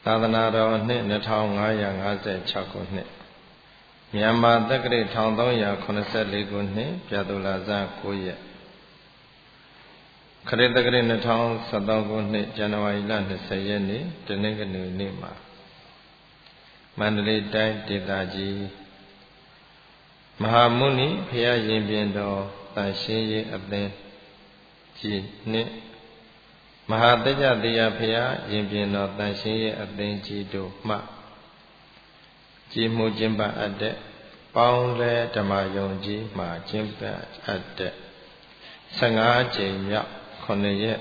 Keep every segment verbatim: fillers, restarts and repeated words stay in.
သာသနာတော်နှစ်နှစ်ထောင်ငါးရာငါးဆယ်ခြောက်ခုနှစ်မြန်မာတက္ကရာတစ်သုံးရာခုနှစ်ဆယ်လေးခုနှစ်ပြာသူလဇန်ကိုးရက်ခရစ်တက္ကရာနှစ်ထောင်ဆယ်သုံးခုနှစ်ဇန်နဝါရီလနှစ်ဆယ်ရက်နေ့တနင်္ဂနွေနေ့မှာမန္တလေးတိုင်းဒေသကြီးမဟာမုနိဘုရားရင်ပြင်တော်တန်ရှင်းရေးအသင်းကြီးနှင့်မဟာတကြတရားဘုရားရင်ပြင်တော်တန်ရှင်းရေးအသင်းကြီးတို့မှကြီးမှုကျင်းပအပ်တဲ့ပေါင်းလဲဓမ္မယုံကြီးမှာကျင်းပအပ်တဲ့ဆယ်ငါးကြိမ်မြောက်ခုနှစ်ရက်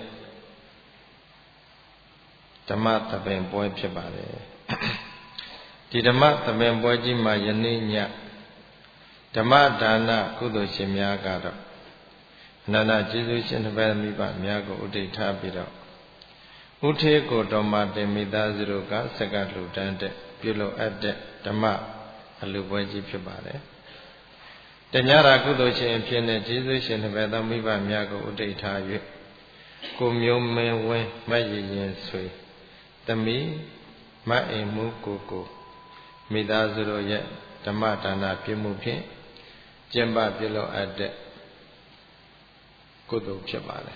ဓမ္မသဘင်ပွဲဖြစ်ပါတယ်ဒီဓမ္မသဘင်ပွဲကြီးမှာယနေ့ညဓမ္မဒါနကုသိုလ်ရှင်များကတော့အနန္တကျေးဇူးရှင်တစ်ပါးမိဘများကိုဥဒိဋ္ဌပြီးတော့ဥထေကိုတော်မှာတင်မိသားစုတို့ကစက္ကလှူဒန်းတဲ့ပြုလုပ်အပ်တဲ့ဓမ္မအလှူပွဲကြီးဖြစ်ပါတယ်။တညရာကုသိုလ်ရှင်ဖြစ်တဲ့ကျေးဇူးရှင်တစ်ပါးသောမိဘများကိုဥဒိဋ္ဌ၍ကိုမျိုးမင်းဝင်းမတ်ရည်ရင်ဆွေသမီးမတ်အိမ်မှုကိုကိုမိသားစုတို့ရဲ့ဓမ္မဒါနပြုမှုဖြင့်ကျင့်ပပြုလုပ်အပ်တဲ့ကုသိုလ်ဖြစ်ပါတယ်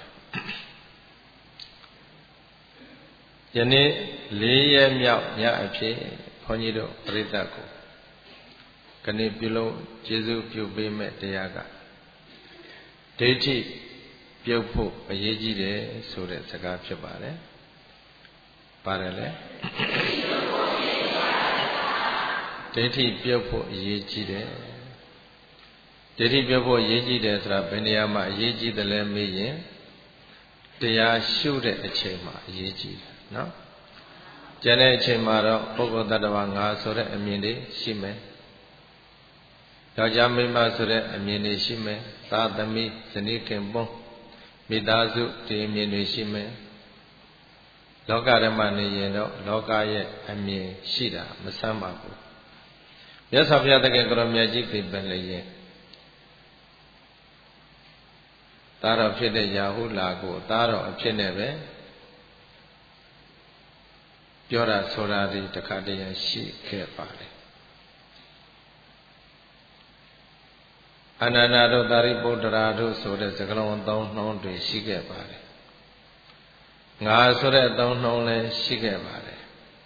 ယနေ့လေးရက်မြောက်ညအဖြစ်ဘုန်းကြီးတို့ပရိသတ်ကိုခဏပြုလို့ကျေးဇူးပြုပေးမဲ့တရားကဒိဋ္ဌိပြုတ်ဖို့အရေးကြီးတယ်ဆိုတဲ့စကားဖြစ်ပါတယ်ပါတယ်လေဒိဋ္ဌိပြုတ်ဖို့အရေးကြီးတယ်ဒိဋ္ဌိပြုတ်ဖို့အရေးကြီးတယ်ဆိုတာဘယ်နေရာမှာအရေးကြီးတယ်လဲမေးရင်တရားရှုတဲ့အချိန်မှာအရေးကြီးတယ်နော်ကျန်တဲ့အချိန်မှာတော့ပုဂ္ဂိုလ်တ attva ငါဆိုတဲ့အမြင်တွေရှိမယ်ယောက်ျားမိန်းမဆိုတဲ့အမြင်တွေရှိမယ်သာသမီဇနီးခင်ပွန်းမိသားစုဒီအမြင်တွေရှိမယ်လောကဓမ္မနေရင်တော့လောကရဲ့အမြင်ရှိတာမဆမ်းပါဘူးမြတ်စွာဘုရားတကယ်ကိုယ်မြတ်ကြီးပြပလျက်သားတော်ဖြစ်တဲ့ရာဟုလာကိုသားတော်အဖြစ်နဲ့ပဲပြောတာဆိုတာဒီတခါတည်းရရှိခဲ့ပါလေအနန္ဒတို့သာရိပုတ္တရာတို့ဆိုတဲ့စကားလုံးသုံးနှုန်းတွေရှိခဲ့ပါတယ်ငါဆိုတဲ့သုံးနှုန်းလည်းရှိခဲ့ပါတယ်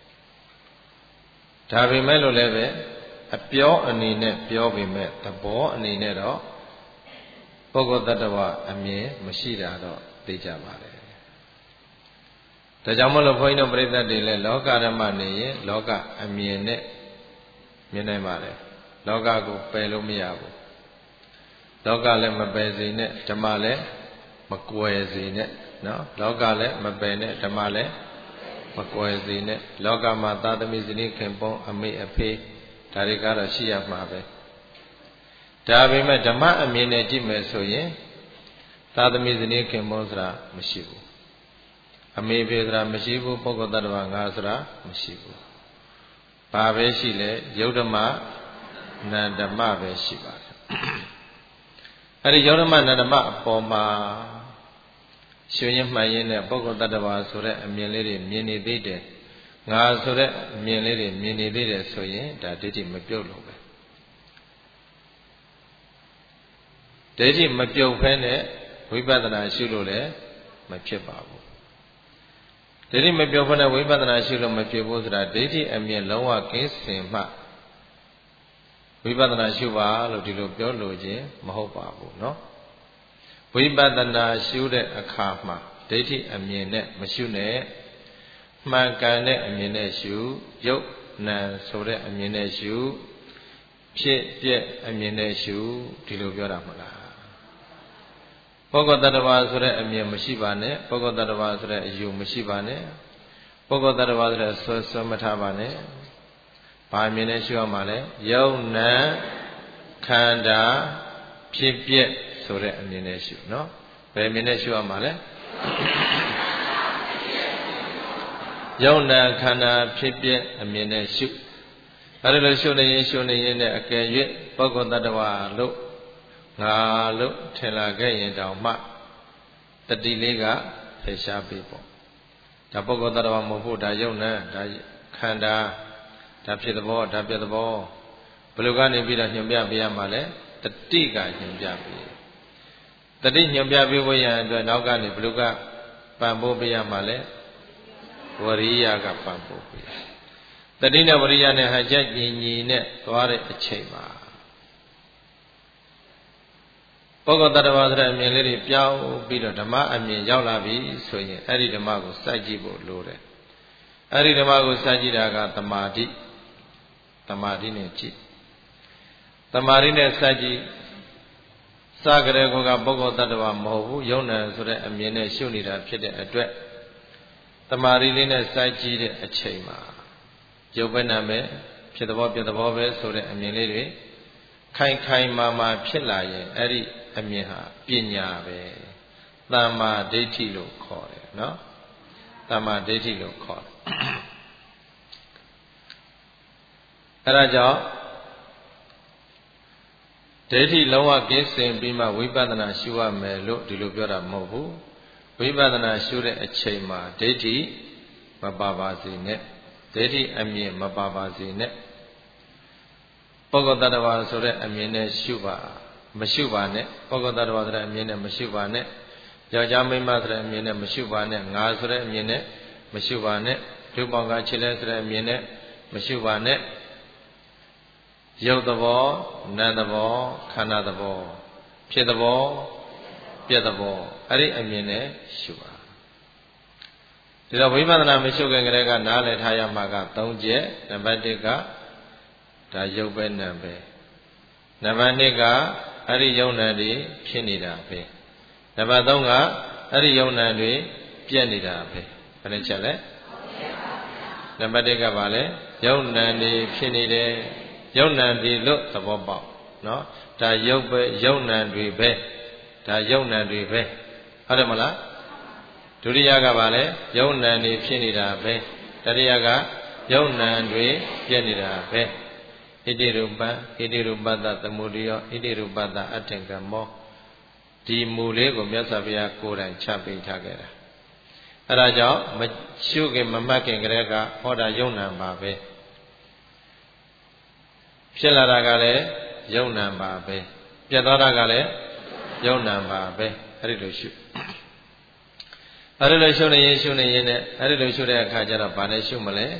ဒါပေမဲ့လို့လည်းပဲအပြောအနေနဲ့ပြောပေမဲ့သဘောအနေနဲ့တော့ပုဂ္ဂိုလ်တ attva အမြင်မရှိတာတော့သိကြပါတယ်ဒါကြောင့်မလို့ဘုန်းကြီးတို့ပြိဿတွေလည်းလောကဓမ္မနေရင်လောကအမြင်နဲ့မြင်နိုင်ပါတယ်လောကကိုပယ်လို့မရဘူးလောကလည်းမပယ်စေနဲ့ဓမ္မလည်းမကွယ်စေနဲ့နော်လောကလည်းမပယ်နဲ့ဓမ္မလည်းမကွယ်စေနဲ့လောကမှာသာသမီဇနီးခင်ပွန်းအမေအဖေဒါတွေကတော့ရှိရမှာပဲဒါပေမဲ့ဓမ္မအမြင်နဲ့ကြည့်မယ်ဆိုရင်သာသမီဇနီးခင်ပွန်းဆိုတာမရှိဘူးအမေဖေဆိုတာမရှိဘူးပုဂ္ဂိုလ်တ attva ငါဆိုတာမရှိဘူးဘာပဲရှိလဲယုတ်ဓမ္မနန္ဓမ္မပဲရှိပါတယ်အဲ့ဒီယုတ်ဓမ္မနန္ဓမ္မအပေါ်မှာရှင်ရင်မှန်ရင်နဲ့ပုဂ္ဂိုလ်တ attva ဆိုတဲ့အမြင်လေးတွေမြင်နေသေးတယ်ငါဆိုတဲ့အမြင်လေးတွေမြင်နေသေးတယ်ဆိုရင်ဒါဒိဋ္ဌိမပြုတ်လို့ပဲဒိဋ္ဌိမပြုတ်ဖဲနဲ့ဝိပဿနာရှုလို့လည်းမဖြစ်ပါဘူးဒိဋ္ဌိမပြုတ်ဖဲနဲ့ဝိပဿနာရှုလို့မဖြစ်ဘူးဆိုတာဒိဋ္ဌိအမြင်လုံးဝကင်းစင်မှဝိပဿနာရှုပါလို့ဒီလိုပြောလို့ခြင်းမဟုတ်ပါဘူးเนาะဝိပဿနာရှုတဲ့အခါမှာဒိဋ္ဌိအမြင်နဲ့မရှုနဲ့မှန်ကန်တဲ့အမြင်နဲ့ရှုယုတ်နံဆိုတဲ့အမြင်နဲ့ရှုဖြစ်ပြက်အမြင်နဲ့ရှုဒီလိုပြောတာမဟုတ်လားပုဂ္ဂိုလ်တ attva ဆိုတဲ့အမြင်မရှိပါနဲ့ပုဂ္ဂိုလ်တ attva ဆိုတဲ့အယူမရှိပါနဲ့ပုဂ္ဂိုလ်တ attva ဆိုတဲ့ဆွဲဆွဲမထားပါနဲ့ဘာအမြင်နဲ့ရှုရမှာလဲယုတ်နံခန္ဓာဖြစ်ပြက်ဆိုတဲ့အမြင်နဲ့ရှုเนาะဘယ်အမြင်နဲ့ရှုရမှာလဲယုတ်နံခန္ဓာဖြစ်ပြက်အမြင်နဲ့ရှုအဲ့ဒါလို့ရှုနေရင်ရှုနေရင်နဲ့အကယ်၍ပုဂ္ဂိုလ်တ attva လို့ငါလို့ထင်လာခဲ့ရင်တောင်မှတတိလေးကဖယ်ရှားပေးပေါ့ဒါပုဂ္ဂိုလ်တ attva မဟုတ်ဘူးဒါယုတ်နံဒါခခန္ဓာဒါဖြစ်သဘောဒါပြသဘောဘယ်လိုကနေပြီးတော့ညွှန်ပြပေးရမှာလဲတတိကညွှန်ပြပေးတတိညွှန်ပြပေးဖို့ရန်အတွက်နောက်ကနေဘယ်လိုကပံ့ပိုးပေးရမှာလဲဝရိယကပံ့ပိုးပေးတတိနဲ့ဝရိယနဲ့ဟန်ချက်ညီညီနဲ့သွားတဲ့အချိန်မှာပုဂ္ဂိုလ်တ attva ဆိုတဲ့အမြင်လေးတွေပြောင်းပြီးတော့ဓမ္မအမြင်ရောက်လာပြီဆိုရင်အဲ့ဒီဓမ္မကိုစိုက်ကြည့်ဖို့လိုတယ်အဲ့ဒီဓမ္မကိုစိုက်ကြည့်တာကသမာဓိသမာဓိနဲ့ကြည့်သမာဓိနဲ့စိုက်ကြည့်စကြတဲ့ကောကပုဂ္ဂိုလ်တ attva မဟုတ်ဘူးယုံနာဆိုတဲ့အမြင်နဲ့ရှုနေတာဖြစ်တဲ့အတွက်သမာဓိလေးနဲ့စိုက်ကြည့်တဲ့အချိန်မှာရုပ်ပဲနာမယ်ဖြစ်သဘောပြသဘောပဲဆိုတဲ့အမြင်လေးတွေခိုင်ခိုင်မာမာဖြစ်လာရင်အဲ့ဒီအမြင်ဟာပညာပဲသမ္မာဒိဋ္ဌိလို့ခေါ်တယ်နော်သမ္မာဒိဋ္ဌိလို့ခေါ်တယ်အဲဒါကြောင့်ဒိဋ္ဌိလုံးဝကင်းစင်ပြီးမှဝိပဿနာရှုရမယ်လို့ဒီလိုပြောတာမဟုတ်ဘူးဝိပဿနာရှုတဲ့အချိန်မှာဒိဋ္ဌိမပါပါစေနဲ့ဒိဋ္ဌိအမြင်မပါပါစေနဲ့ပုဂ္ဂိုလ်တ attva ဆိုတဲ့အမြင်နဲ့ရှုပါမရှုပါနဲ့ပုဂ္ဂိုလ်တ attva ဆိုတဲ့အမြင်နဲ့မရှုပါနဲ့ယောက်ျားမိန်းမဆိုတဲ့အမြင်နဲ့မရှုပါနဲ့ငါဆိုတဲ့အမြင်နဲ့မရှုပါနဲ့ဒုပေါင်းကခြေလဲဆိုတဲ့အမြင်နဲ့မရှုပါနဲ့ရုပ်သဘောနာမ်သဘောခန္ဓာသဘောဖြစ်သဘောပြက်သဘောအဲ့ဒီအမြင်နဲ့ရှုပါဒီတော့ဝိပဿနာမရှုခင်ကလေးကနားလည်ထားရမှာက၃ချက်နံပါတ်၁ကဒါရုပ်ပဲနာမ်ပဲနံပါတ်၂ကအဲ့ဒီယုံနာတွေဖြစ်နေတာပဲနံပါတ်၃ကအဲ့ဒီယုံနာတွေပြက်နေတာပဲဘယ်နှချက်လဲနံပါတ်၁ကပါလဲယုံနာတွေဖြစ်နေတယ်ယုံနာတွေလို့သဘောပေါက်နော်ဒါယုတ်ပဲယုံနာတွေပဲဒါယုံနာတွေပဲဟုတ်တယ်မလားဒုတိယကပါလဲယုံနာတွေဖြစ်နေတာပဲတတိယကယုံနာတွေပြက်နေတာပဲဣတိရူပံဣတိရူပတ္တသမုဒိယဣတိရူပတ္တအထင်ကမောဒီမူလေးကိုမြတ်စွာဘုရားကိုယ်တိုင်ချပေးထားခဲ့တာအဲဒါကြောင့်မရှုခင်မမှတ်ခင်ကလေးကဟောတာယုံနာပါပဲဖြစ်လာတာကလည်းယုံနာပါပဲပြတ်သွားတာကလည်းယုံနာပါပဲအဲ့ဒီလိုရှုအဲ့ဒီလိုရှုနေရင်ရှုနေရင်နဲ့အဲ့ဒီလိုရှုတဲ့အခါကျတော့ဘာနဲ့ရှုမလဲ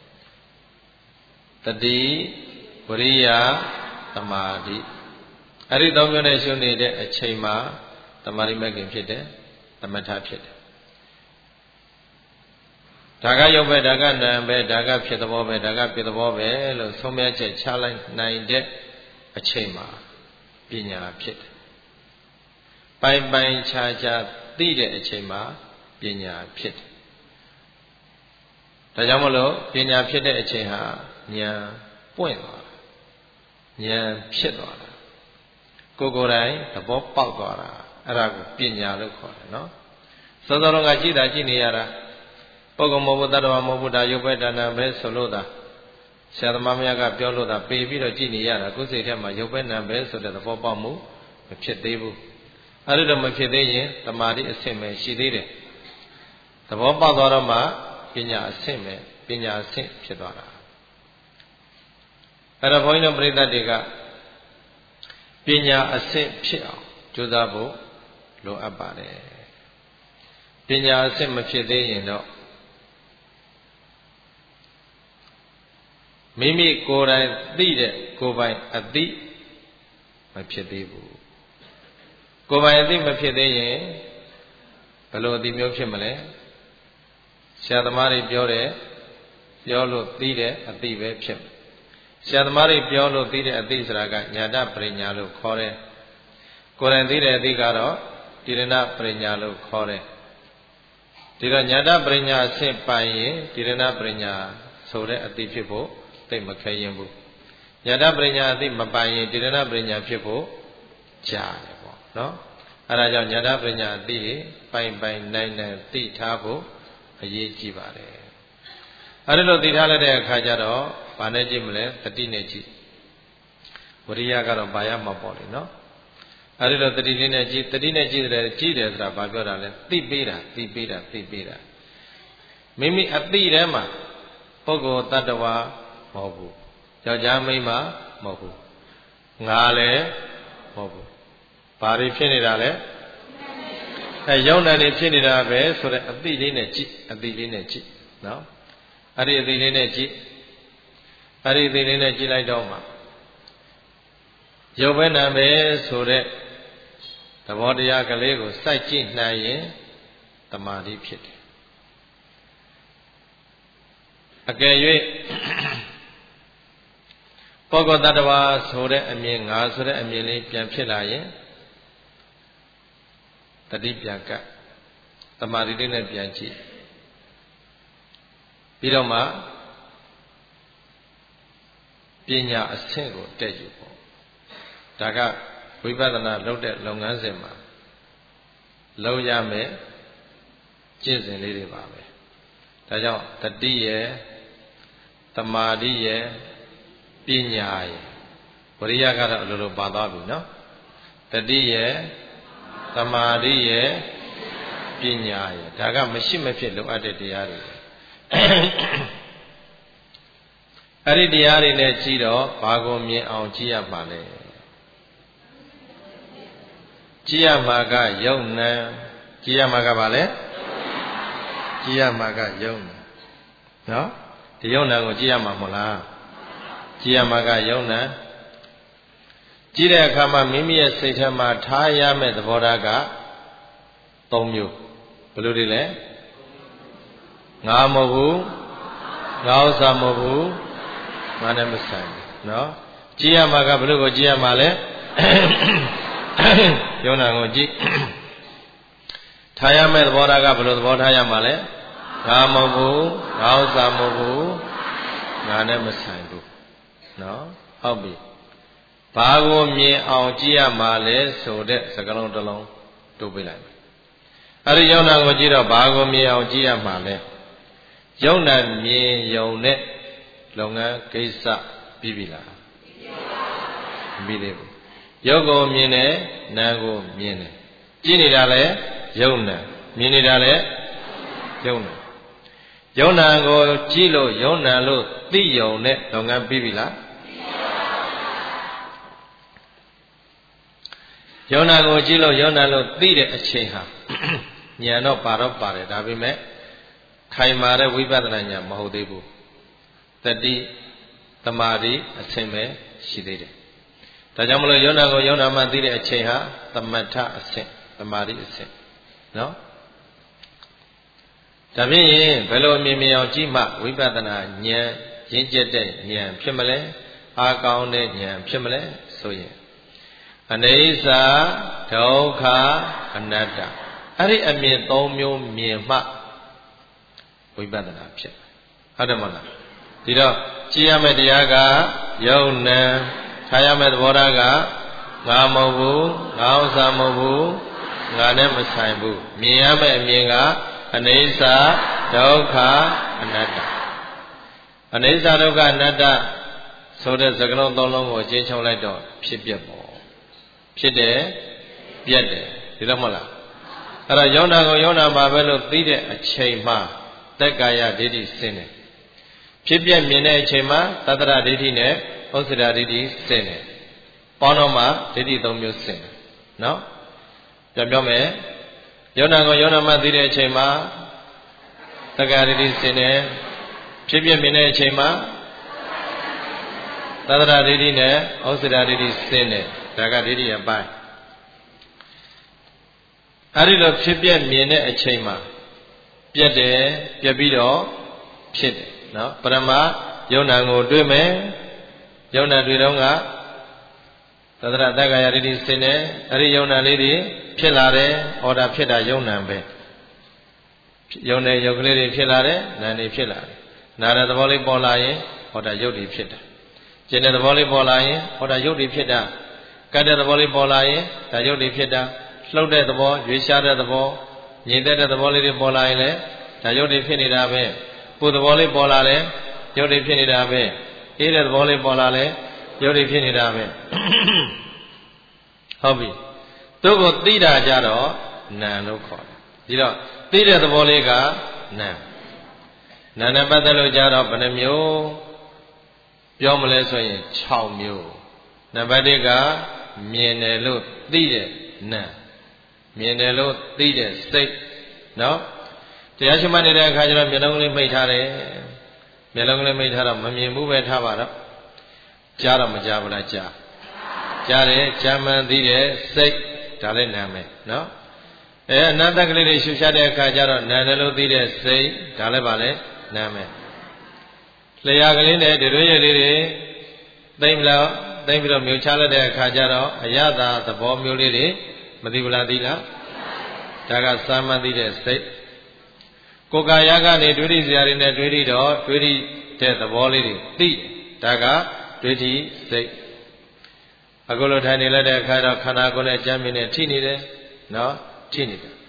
တတိဝရိယသမာဓိအဲ့ဒီသုံးမျိုးနဲ့ရှုနေတဲ့အချိန်မှာသမာဓိမဲ့ခင်ဖြစ်တယ်သမထဖြစ်တယ်ဒါကရုပ်ပဲဒါကနာမ်ပဲဒါကဖြစ်သဘောပဲဒါကပြသဘောပဲလို့ဆုံးဖြတ်ချက်ချလိုက်နိုင်တဲ့အချိန်မှာပညာဖြစ်တယ်ပိုင်ပိုင်ခြားခြားသိတဲ့အချိန်မှာပညာဖြစ်တယ်ဒါကြောင့်မလို့ပညာဖြစ်တဲ့အချိန်ဟာဉာဏ်ပွင့်သွားတာဉာဏ်ဖြစ်သွားတာကိုယ်ကိုယ်တိုင်သဘောပေါက်သွားတာအဲ့ဒါကိုပညာလို့ခေါ်တယ်နော်စောစောကကြည့်တာကြည့်နေရတာပုဂ္ဂိုလ်မဟုတ်ဘူးတ attva မဟုတ်ဘူးဒါရုပ်ပဲဒါနာပဲဆိုလို့သာဆရာသမားများကပြောလို့သာပေပြီးတော့ကြည့်နေရတာကိုယ်စိတ်ထဲမှာရုပ်ပဲနာပဲဆိုတဲ့သဘောပေါက်မှုမဖြစ်သေးဘူးအဲ့ဒါတော့မဖြစ်သေးရင်တမာတိအဆင့်ပဲရှိသေးတယ်သဘောပေါက်သွားတော့မှပညာအဆင့်ပဲပညာအဆင့်ဖြစ်သွားတာအဲ့တော့ဘုန်းကြီးတို့ပရိသတ်တွေကပညာအဆင့်ဖြစ်အောင်ကြိုးစားဖို့လိုအပ်ပါတယ်ပညာအဆင့်မဖြစ်သေးရင်တော့မိမိကိုယ်တိုင်သိတဲ့ကိုယ်ပိုင်အသိမဖြစ်သေးဘူးကိုယ်ပိုင်အသိမဖြစ်သေးရင်ဘယ်လိုအသိမျိုးဖြစ်မလဲဆရာသမားတွေပြောတယ်ပြောလို့သိတဲ့အသိပဲဖြစ်ဆရာသမားတွေပြောလို့သိတဲ့အသိဆိုတာကညာတပရိညာလို့ခေါ်တယ်ကိုယ်တိုင်သိတဲ့အသိကတော့တိရဏပရိညာလို့ခေါ်တယ်ဒီတော့ညာတပရိညာအဆင့်ပိုင်ရင်တိရဏပရိညာဆိုတဲ့အသိဖြစ်ဖို့သိမခဲရင်ဘူးညာတပရိညာအသိမပိုင်ရင်တိရဏပရိညာဖြစ်ဖို့ကြားတယ်ပေါ့နော်အဲဒါကြောင့်ညာတပရိညာအသိပိုင်ပိုင်နိုင်နိုင်သိထားဖို့အရေးကြီးပါတယ်အဲဒီလိုသိထားလိုက်တဲ့အခါကျတော့ဘာနဲ့ကြည့်မလဲတတိနဲ့ကြည့်ဝရိယကတော့ဘာရမှာပေါ့လေနော်အဲဒီလိုတတိလေးနဲ့ကြည့်တတိနဲ့ကြည့်တယ်ကြည့်တယ်ဆိုတာဘာပြောတာလဲသိပေးတာသိပေးတာသိပေးတာမိမိအသိထဲမှာပပုဂ္ဂိုလ်တ attva မဟုတ်ဘူးယောက်ျားမိန်းမမဟုတ်ဘူးငါလည်းမဟုတ်ဘူးဘာတွေဖြစ်နေတာလဲအဲယုံနာနေဖြစ်နေတာပဲဆိုတဲ့အသိလေးနဲ့ကြည့်အသိလေးနဲ့ကြည့်နော်အဲ့ဒီအသိလေးနဲ့ကြည့်အဲ့ဒီအသိလေးနဲ့ကြည့်လိုက်တော့မှယုတ်ပဲနာပဲဆိုတဲ့သဘောတရားကလေးကိုစိုက်ကြည့်နိုင်ရင်တမာတိဖြစ်တယ်အကယ်၍ပုဂ္ဂိုလ်တ attva ဆိုတဲ့အမြင်ငါဆိုတဲ့အမြင်လေးပြန်ဖြစ်လာရင်တတိပြန်ကတမာတိလေးနဲ့ပြန်ကြည့်ပြီးတော့မှပညာအဆင့်ကိုတက်ယူပေါ့ဒါကဝိပဿနာလုပ်တဲ့လုပ်ငန်းစဉ်မှာလုပ်ရမယ်ကျင့်စဉ်လေးတွေပါပဲဒါကြောင့်တတိရဲ့တမာတိရဲ့ပညာရဲ့ဝရိယကတော့အလိုလိုပါသွားပြီနော်တတိရဲ့တမာတိရဲ့ပညာရဲ့ဒါကမရှိမဖြစ်လိုအပ်တဲ့တရားတွေအဲ့ဒီတရားတွေနဲ့ကြည့်တော့ဘာကိုမြင်အောင်ကြည့်ရမှာလဲကြည့်ရမှာကယုံနံကြည့်ရမှာကဘာလဲကြည့်ရမှာကယုံနံနော်ဒီယုံနံကိုကြည့်ရမှာမဟုတ်လားကြည့်ရမှာကယုံနံကြည့်တဲ့အခါမှာမိမိရဲ့စိတ်ထဲမှာထားရမယ့်သဘောထားက၃မျိုးဘယ်လိုတွေလဲငါမဟုတ်ဘူးငါဥစ္စာမဟုတ်ဘူးငါနဲ့မဆိုင်ဘူးနော်ကြည့်ရမှာကဘယ်လိုကိုကြည့်ရမှာလဲယုံနာကိုကြည့်ထားရမယ့်သဘောထားကဘယ်လိုသဘောထားရမှာလဲငါမဟုတ်ဘူးငါဥစ္စာမဟုတ်ဘူးငါနဲ့မဆိုင်ဘူးနော်ဟုတ်ပြီဘာကိုမြင်အောင်ကြည့်ရမှာလဲဆိုတဲ့စကားလုံးတစ်လုံးတိုးပေးလိုက်အဲ့ဒီယုံနာကိုကြည့်တော့ဘာကိုမြင်အောင်ကြည့်ရမှာလဲယုံနာမြင်ယုံတဲ့လုပ်ငန်းကိစ္စပြီးပြီလားပြီးသေးဘူးယုတ်ကိုမြင်တယ်နာမ်ကိုမြင်တယ်ကြည့်နေတာလဲယုံနာမြင်နေတာလဲယုံနာယုံနာကိုကြည့်လို့ယုံနာလို့သိယုံတဲ့လုပ်ငန်းပြီးပြီလားယုံနာကိုကြည့်လို့ယုံနာလို့သိတဲ့အချိန်ဟာဉာဏ်တော့ပါတော့ပါတယ်ဒါပေမဲ့ခိုင်မာတဲ့ဝိပဿနာဉာဏ်မဟုတ်သေးဘူးတတိသမာဓိအဆင့်ပဲရှိသေးတယ်ဒါကြောင့်မလို့ယုံနာကိုယုံနာမှသိတဲ့အချိန်ဟာသမထအဆင့်သမာဓိအဆင့်နော်ဒါဖြင့်ဘယ်လိုအမြင်မြင်အောင်ကြည့်မှဝိပဿနာဉာဏ်ရင့်ကျက်တဲ့ဉာဏ်ဖြစ်မလဲအားကောင်းတဲ့ဉာဏ်ဖြစ်မလဲဆိုရင်အနိစ္စဒုက္ခအနတ္တအဲ့ဒီအမြင်သုံးမျိုးမြင်မှဝိပဿနာဖြစ်ဟုတ်တယ်မလားဒီတော့ကြည့်ရမယ့်တရားကယုံနံထားရမယ့်သဘောထားကငါမဟုတ်ဘူးငါဥစ္စာမဟုတ်ဘူးငါနဲ့မဆိုင်ဘူးမြင်ရမယ့်အမြင်ကအနိစ္စဒုက္ခအနတ္တအနိစ္စဒုက္ခအနတ္တဆိုတဲ့စကားလုံးသုံးလုံးကိုကျင်းချုပ်လိုက်တော့ဖြစ်ပြပေါ့ဖြစ်တယ်ပြက်တယ်ဒီတော့မဟုတ်လားအဲ့တော့ယုံနာကိုယုံနာပါပဲလို့သိတဲ့အချိန်မှာတက္ကာယဒိဋ္ဌိဆင်းတယ်ဖြစ်ပြမြင်တဲ့အချိန်မှာသတ္တရဒိဋ္ဌိနဲ့ဥစ္စရာဒိဋ္ဌိဆင်းတယ်ပေါင်းတော့မှဒိဋ္ဌိသုံးမျိုးဆင်းတယ်နော်ပြန်ပြောမယ်ယုံနာကိုယုံနာမှသိတဲ့အချိန်မှာတက္ကာဒိဋ္ဌိဆင်းတယ်ဖြစ်ပြမြင်တဲ့အချိန်မှာသတ္တရဒိဋ္ဌိနဲ့ဥစ္စရာဒိဋ္ဌိဆင်းတယ်ဒါကဒိဋ္ဌိအပိုင်းအဲ့ဒီလိုဖြစ်ပြမြင်တဲ့အချိန်မှာပြက်တယ်ပြက်ပြီးတော့ဖြစ်တယ်နော်ပရမယုံနာကိုတွေ့မယ်ယုံနာတွေ့တော့ကသတ္တရတက္ကာယဒိဋ္ဌိဆင်းတယ်အဲ့ဒီယုံနာလေးတွေဖြစ်လာတယ်ဟောတာဖြစ်တာယုံနာပဲယုံတဲ့ယုတ်ကလေးတွေဖြစ်လာတယ်နာနေဖြစ်လာတယ်နာတဲ့သဘောလေးပေါ်လာရင်ဟောတာယုတ်တွေဖြစ်တာကျင်တဲ့သဘောလေးပေါ်လာရင်ဟောတာယုတ်တွေဖြစ်တာကတ်တဲ့သဘောလေးပေါ်လာရင်ဒါယုတ်တွေဖြစ်တာလှုပ်တဲ့သဘောရွေးရှားတဲ့သဘောငြိမ်သက်တဲ့သဘောလေးတွေပေါ်လာရင်လည်းဒါယုတ်တွေဖြစ်နေတာပဲပူသဘောလေးပေါ်လာလဲယုတ်တွေဖြစ်နေတာပဲအေးတဲ့သဘောလေးပေါ်လာလဲယုတ်တွေဖြစ်နေတာပဲဟုတ်ပြီသူ့ကိုသိတာကြတော့နာမ်လို့ခေါ်တယ်ဒီတော့သိတဲ့သဘောလေးကနာမ်နာနဲ့ပတ်သက်လို့ကြတော့ဘယ်နှမျိုးပြောမလဲဆိုရင်၆မျိုးနံပါတ်တစ်ကမြင်တယ်လို့သိတဲ့နာမြင်တယ်လို့သိတဲ့စိတ်နော်တရားရှိမှနေတဲ့အခါကျတော့မျက်လုံးကလေးမိတ်ထားတယ်မျက်လုံးကလေးမိတ်ထားတော့မမြင်ဘူးပဲထားပါတော့ကြားတော့မကြားဘူးလားကြားကြားတယ်ကြားမှန်သိတဲ့စိတ်ဒါလည်းနာမယ်နော်အဲအနတ္တကလေးတွေရှုရှားတဲ့အခါကျတော့နာတယ်လို့သိတဲ့စိတ်ဒါလည်းပါလေနာမယ်လျှာကလေးနဲ့ဒီလိုရည်လေးတွေသိမ့်လို့သိမ့်ပြီးတော့မြုပ်ချလိုက်တဲ့အခါကျတော့အယတာသဘောမျိုးလေးတွေမသိဘူးလားသိလားဒါကစာမှန်သိတဲ့စိတ်ကိုယ်ကာယကနေတွေးတိစရာတွေနဲ့တွေးတိတော့တွေးတိတဲ့သဘောလေးတွေသိဒါကတွေးတိစိတ်အခုလိုထိုင်နေလိုက်တဲ့အခါတော့ခန္ဓာကိုယ်နဲ့ကြမ်းမြင်နဲ့ထိနေတယ်နော်ထိနေတယ်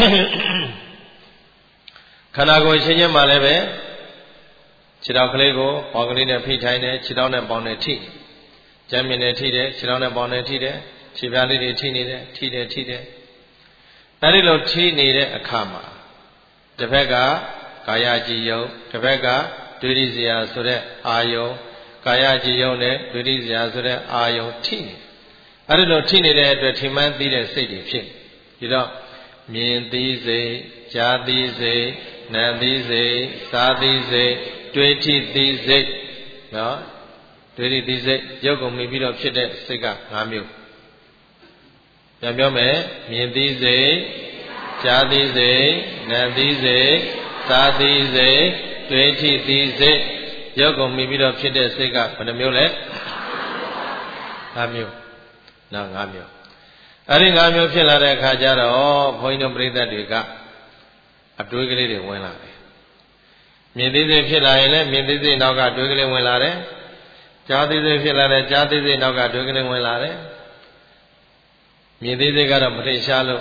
ခန္ဓာကိုယ်ချင်းချင်းမှလည်းပဲခြေထောက်ကလေးကိုပေါင်ကလေးနဲ့ဖိထိုင်တယ်ခြေထောက်နဲ့ပေါင်နဲ့ထိကြမ်းမြင်နဲ့ထိတယ်ခြေထောက်နဲ့ပေါင်နဲ့ထိတယ်ခြေပြားလေးတွေထိနေတယ်ထိတယ်ထိတယ်အဲဒီလိုထိနေတဲ့အခါမှာတစ်ဖက်ကကာယကြည်ယုံတစ်ဖက်ကဒွိရိစရာဆိုတဲ့အာယုံကာယကြည်ယုံနဲ့ဒွိရိစရာဆိုတဲ့အာယုံထိနေအဲဒီလိုထိနေတဲ့အတွက်ထိမှန်းသိတဲ့စိတ်တွေဖြစ်ဒီတော့မြင်သိစိတ်ကြားသိစိတ်နားသိစိတ်စားသိစိတ်တွေးထိသိစိတ်နော်တွေးထိသိစိတ်ရုပ်ကုန်မိပြီးတော့ဖြစ်တဲ့စိတ်က၅မျိုးပြန်ပြောမယ်မြင်သိစိတ်ကြားသိစိတ်နားသိစိတ်စားသိစိတ်တွေးထိသိစိတ်ရုပ်ကုန်မိပြီးတော့ဖြစ်တဲ့စိတ်ကဘယ်နှမျိုးလဲ၅မျိုးနော်၅မျိုးအဲ့ဒီ၅မျိုးဖြစ်လာတဲ့အခါကျတော့ဘုန်းကြီးတို့ပြိဿတွေကအတွေးကလေးတွေဝင်လာတယ်မြင်သိစိတ်ဖြစ်လာရင်လည်းမြင်သိစိတ်နောက်ကတွေးကလေးဝင်လာတယ်ကြားသိစိတ်ဖြစ်လာတယ်ကြားသိစိတ်နောက်ကတွေးကလေးဝင်လာတယ်မြင်သိစိတ်ကတော့မထိရှားလို့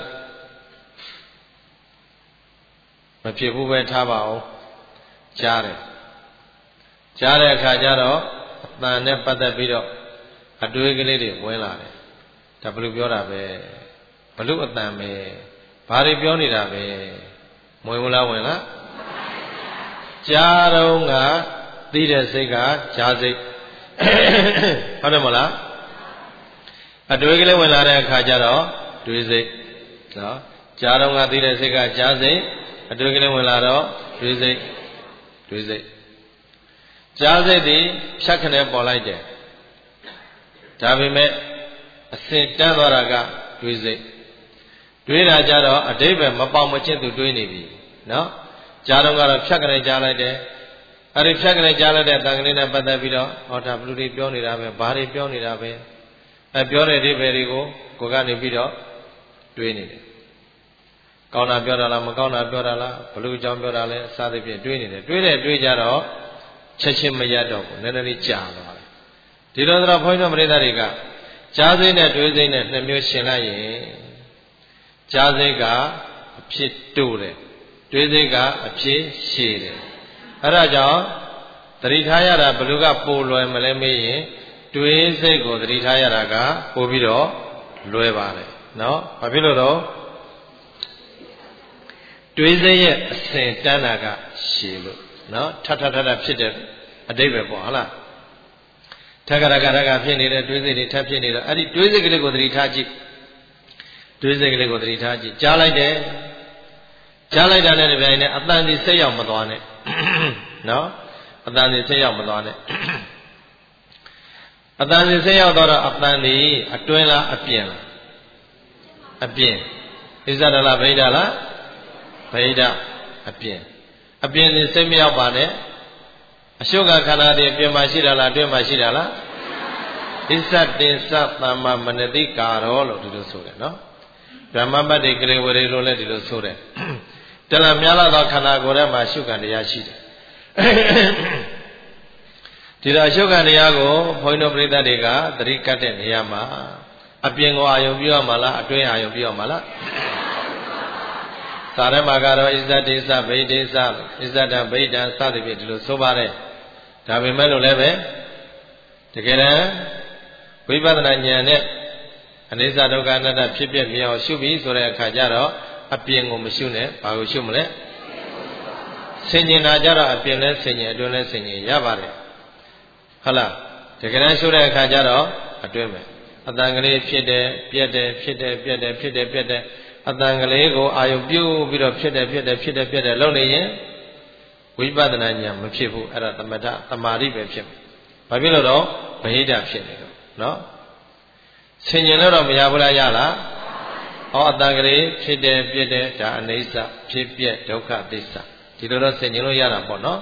မဖြစ်ဘူးပဲထားပါအောင်ကြားတယ်ကြားတဲ့အခါကျတော့အတန်နဲ့ပတ်သက်ပြီးတော့အတွေးကလေးတွေဝင်လာတယ်ဒါဘယ်လိုပြောတာပဲဘလို့အတန်ပဲဘာတွေပြောနေတာပဲမဝင်ဘူးလားဝင်လားကြားတော့ကသိတဲ့စိတ်ကကြားစိတ်ဟုတ်တယ်မလားအတွေးကလေးဝင်လာတဲ့အခါကျတော့တွေးစိတ်နော်ကြားတော့ကသိတဲ့စိတ်ကကြားစိတ်အတွေးကလေးဝင်လာတော့တွေးစိတ်တွေးစိတ်ကြားစိတ်ဒီဖြတ်ခနဲ့ပေါ်လိုက်တယ်ဒါပေမဲ့အစင်တန်းသွားတာကတွေးစိတ်တွေးတာကြတော့အတိပ္ပယ်မပေါမချင်းသူတွေးနေပြီနော်ကြားတော့ကတော့ဖြတ်ကနေကြားလိုက်တယ်အဲ့ဒီဖြတ်ကနေကြားလိုက်တဲ့တန်ကလေးနဲ့ပတ်သက်ပြီးတော့ဟောဒါဘလူတွေပြောနေတာပဲဘာတွေပြောနေတာပဲအဲပြောတဲ့အိဗယ်တွေကိုကိုကနေပြီးတော့တွေးနေတယ်ကောင်းတာပြောတာလားမကောင်းတာပြောတာလားဘလူအကြောင်းပြောတာလဲအစားသဖြင့်တွေးနေတယ်တွေးတယ်တွေးကြတော့ချက်ချင်းမရတော့ဘူးနည်းနည်းလေးကြာသွားတယ်ဒီလိုဆိုတော့ဘုန်းကြီးတို့ပရိသတ်တွေကကြားစိတ်နဲ့တွေးစိတ်နဲ့နှစ်မျိုးရှင်လိုက်ရင်ကြားစိတ်ကအဖြစ်တိုးတယ်တွေးစိတ်ကအဖြစ်ရှည်တယ်အဲဒါကြောင့်သတိထားရတာဘလူကပိုလွယ်မလဲမေးရင်တွေးစိတ်ကိုသတိထားရတာကပိုပြီးတော့လွယ်ပါတယ်နော်ဘာဖြစ်လို့တော့တွေးစိတ်ရဲ့အစဉ်တန်းတာကရှည်လို့နော်ထထထထဖြစ်တဲ့အတိတ်ပဲပေါ့ဟုတ်လားထကရကရကဖြစ်နေတဲ့တွေးစိတ်တွေထပ်ဖြစ်နေတော့အဲ့ဒီတွေးစိတ်ကလေးကိုသတိထားကြည့်တွေးစိတ်ကလေးကိုသတိထားကြည့်ကြားလိုက်တယ်ကြားလိုက်တာနဲ့တပြိုင်နက်အတန်စီစိတ်ရောက်မသွားနဲ့နော်အတန်စီစိတ်ရောက်မသွားနဲ့အတန်စီစိတ်ရောက်တော့အတန်ဒီအတွင်းလားအပြင်လားအပြင်ဣဇဒလားဗိဒလားဗိဒအပြင်အပြင်စီစိတ်မရောက်ပါနဲ့အရှုကခန္ဓာတွေပြင်မှာရှိတာလားအတွင်းမှာရှိတာလားဣဇတင်္စသမ္မာမနတိကာရောလို့ဒီလိုဆိုတယ်နော်ဓမ္မပတ္တိကလေးဝရေလို့လည်းဒီလိုဆိုတယ်တလများလာသောခန္ဓာကိုယ်ထဲမှာရှုခံတရားရှိတယ်ဒီတော့ရှုခံတရားကိုဘုန်းကြီးတို့ပရိသတ်တွေကသတိကတ်တဲ့နေရာမှာအပြင်ကိုအာယုံပြုရမှာလားအတွင်းအာယုံပြုရမှာလားသာရမကတော့ဣဇတိသဗိဒိသဣဇဒဗိဒံစသဖြင့်ဒီလိုဆိုပါတယ်ဒါပေမဲ့လို့လည်းပဲတကယ်တမ်းဝိပဿနာဉာဏ်နဲ့အနိစ္စဒုက္ခအနတ္တဖြစ်ပြမြင်အောင်ရှုပြီးဆိုတဲ့အခါကျတော့အပြင်ကိုမရှုနဲ့ဘာကိုရှုမလဲစဆင်ញင်တာကြတော့အပြင်လဲဆင်ញင်အတွင်းလဲဆင်ញင်ရပါတယ်ဟုတ်လားတကယ်တမ်းရှုတဲ့အခါကျတော့အတွင်းပဲအတန်ကလေးဖြစ်တယ်ပြက်တယ်ဖြစ်တယ်ပြက်တယ်ဖြစ်တယ်ပြက်တယ်အတန်ကလေးကိုအာယုပြုပြီးတော့ဖြစ်တယ်ဖြစ်တယ်ဖြစ်တယ်ပြက်တယ်လုပ်နေရင်ဝိပဿနာဉာဏ်မဖြစ်ဘူးအဲ့ဒါသမထသမာဓိပဲဖြစ်မယ်ဘာဖြစ်လို့တော့ဗဟိတဖြစ်နေတော့နော်ဆင်ញင်လို့တော့မရဘူးလားရလားဟောအတန်ကလေးဖြစ်တယ်ပြက်တယ်ဒါအနိစ္စဖြစ်ပြက်ဒုက္ခသစ္စာဒီလိုတော့ဆင်ញင်လို့ရတာပေါ့နော်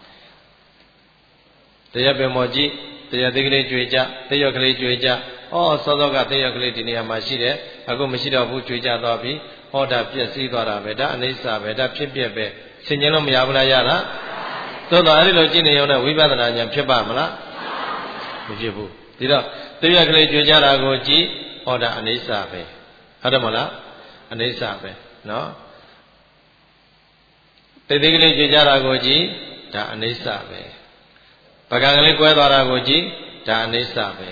တရားပင်မောကြည့်တရားသေးကလေးကြွေကြသေးရောကလေးကြွေကြဩစောစောကသေးရောကလေးဒီနေရာမှာရှိတယ်အခုမရှိတော့ဘူးကြွေကြသွားပြီဟောဒါပြည့်စည်သွားတာပဲဒါအနိစ္စပဲဒါဖြစ်ပြက်ပဲဆင်ញင်လို့မရဘူးလားရလားသို့တော့အဲ့ဒီလိုကြည့်နေရုံနဲ့ဝိပဿနာဉာဏ်ဖြစ်ပါမလားမဖြစ်ဘူးဒီတော့သေးရောကလေးကြွေကြတာကိုကြည့်ဟောဒါအနိစ္စပဲဟုတ်တယ်မလားအနိစ္စပဲနော်သေးသေးကလေးကြွေကြတာကိုကြည့်ဒါအနိစ္စပဲပကံကလေးကွဲသွားတာကိုကြည့်ဒါအနိစ္စပဲ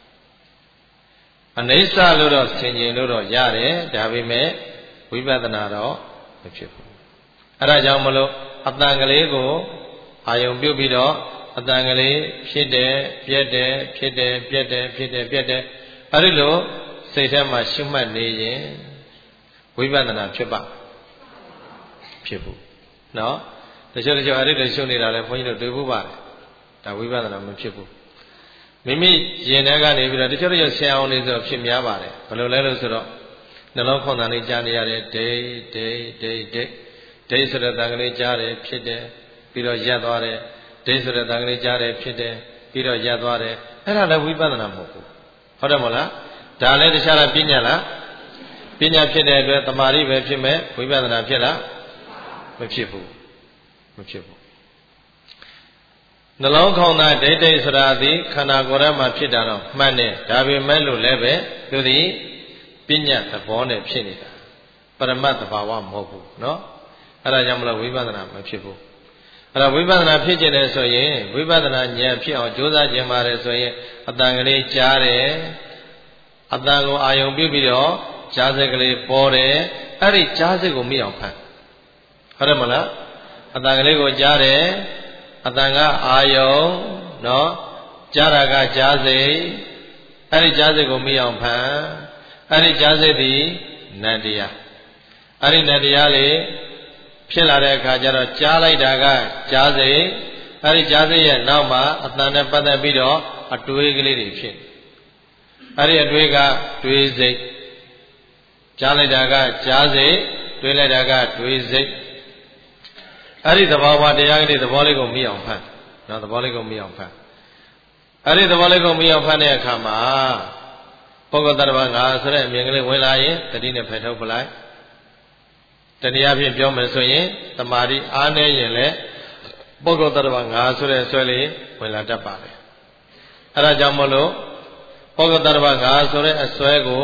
အနိစ္စလို့တော့ဆင်ញင်လို့တော့ရတယ်ဒါပေမဲ့ဝိပဿနာတော့မဖြစ်ဘူးအဲ့ဒါကြောင့်မလို့အတန်ကလေးကိုအာယုံပြုတ်ပြီးတော့အတန်ကလေးဖြစ်တယ်ပြက်တယ်ဖြစ်တယ်ပြက်တယ်ဖြစ်တယ်ပြက်တယ်အဲ့ဒီလိုစိတ်ထဲမှာရှုမှတ်နေရင်ဝိပဿနာဖြစ်ပါဖြစ်ဘူးနော်တချို့တချို့အဲ့ဒီလိုရှုနေတာလဲဘုန်းကြီးတို့တွေ့ဖို့ပါတယ်ဒါဝိပဿနာမဖြစ်ဘူးမိမိရင်ထဲကနေပြီးတော့တချို့တချို့ဆင်အောင်နေဆိုတော့ဖြစ်များပါတယ်ဘယ်လိုလဲလို့ဆိုတော့နှလုံးခွန်သားလေးကြားနေရတယ်ဒိတ်ဒိတ်ဒိတ်ဒိတ်ဒိတ်ဆိုတဲ့တန်ကလေးကြားတယ်ဖြစ်တယ်ပြီးတော့ရပ်သွားတယ်ဒိတ်ဆိုတဲ့တန်ကလေးကြားတယ်ဖြစ်တယ်ပြီးတော့ရပ်သွားတယ်အဲ့ဒါလည်းဝိပဿနာမဟုတ်ဘူးဟုတ်တယ်မဟုတ်လားဒါလည်းတခြားလားပညာလားပညာဖြစ်တဲ့အတွက်တမာရီပဲဖြစ်မဲ့ဝိပဿနာဖြစ်လားမဖြစ်ဘူးမဖြစ်ဘူးနှလုံးခေါင်းသားဒိဋ္ဌိဆိုတာဒီခန္ဓာကိုယ်ထဲမှာဖြစ်တာတော့မှန်တယ်ဒါပေမဲ့လို့လည်းပဲသူဒီပညာသဘောနဲ့ဖြစ်နေတာပရမတ်သဘာဝမဟုတ်ဘူးเนาะအဲ့ဒါကြောင့်မလို့ဝိပဿနာမဖြစ်ဘူးအဲ့တော့ဝိပဿနာဖြစ်ခြင်းလည်းဆိုရင်ဝိပဿနာဉာဏ်ဖြစ်အောင်ကြိုးစားခြင်းပါတယ်ဆိုရင်အတန်ကလေးကြားတယ်အတန်ကိုအာယုံပြုပြီးတော့ကြားစိတ်ကလေးပေါ်တယ်အဲ့ဒီကြားစိတ်ကိုမိအောင်ဖတ်ဟုတ်တယ်မလားအတန်ကလေးကိုကြားတယ်အတန်ကအာယုံနော်ကြားတာကကြားစိတ်အဲ့ဒီကြားစိတ်ကိုမိအောင်ဖန်အဲ့ဒီကြားစိတ်ဒီနန္တရားအဲ့ဒီနန္တရားလေးဖြစ်လာတဲ့အခါကျတော့ကြားလိုက်တာကကြားစိတ်အဲ့ဒီကြားစိတ်ရဲ့နောက်မှာအတန်နဲ့ပတ်သက်ပြီးတော့အတွေးကလေးတွေဖြစ်အဲ့ဒီအတွေးကတွေးစိတ်ကြားလိုက်တာကကြားစိတ်တွေးလိုက်တာကတွေးစိတ်အဲ့ဒီသဘောဝတရားကလေးသဘောလေးကိုမိအောင်ဖတ်နော်သဘောလေးကိုမိအောင်ဖတ်အဲ့ဒီသဘောလေးကိုမိအောင်ဖတ်တဲ့အခါမှာပုဂ္ဂိုလ်တ attva ငါဆိုတဲ့အမြင်ကလေးဝင်လာရင်တတိနဲ့ဖယ်ထုတ်ပလိုက်တနည်းအားဖြင့်ပြောမယ်ဆိုရင်တမာတိအားနည်းရင်လည်းပုဂ္ဂိုလ်တ attva ငါဆိုတဲ့ဆွဲလေးဝင်လာတတ်ပါတယ်အဲ့ဒါကြောင့်မလို့ပုဂ္ဂိုလ်တ attva ငါဆိုတဲ့အဆွဲကို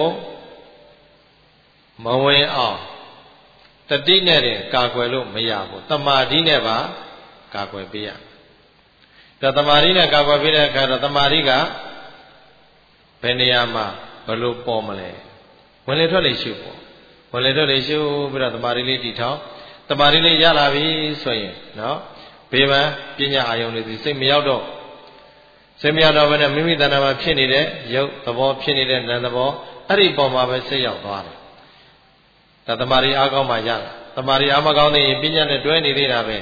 မဝင်အောင်တတိနဲ့တင်ကာကွယ်လို့မရဘူးတမာတိနဲ့ပါကာကွယ်ပေးရဒါတမာတိနဲ့ကာကွယ်ပေးတဲ့အခါတော့တမာတိကဘယ်နေရာမှာဘယ်လိုပေါ်မလဲဝင်လေထွက်လေရှုပေါ့ဝင်လေထွက်လေရှုပြီးတော့တမာတိလေးတည်ထောင်တမာတိလေးရလာပြီဆိုရင်နော်ဘေးမှာပညာအာယုံတွေဒီစိတ်မရောက်တော့စိတ်မရောက်တော့ဘဲနဲ့မိမိတဏ္ဍာမှာဖြစ်နေတဲ့ရုပ်သဘောဖြစ်နေတဲ့နာမ်သဘောအဲ့ဒီပုံမှာပဲစိတ်ရောက်သွားတယ်ဒါတမာရီအားကောင်းမှရတာတမာရီအားမကောင်းနေရင်ပညာနဲ့တွဲနေသေးတာပဲ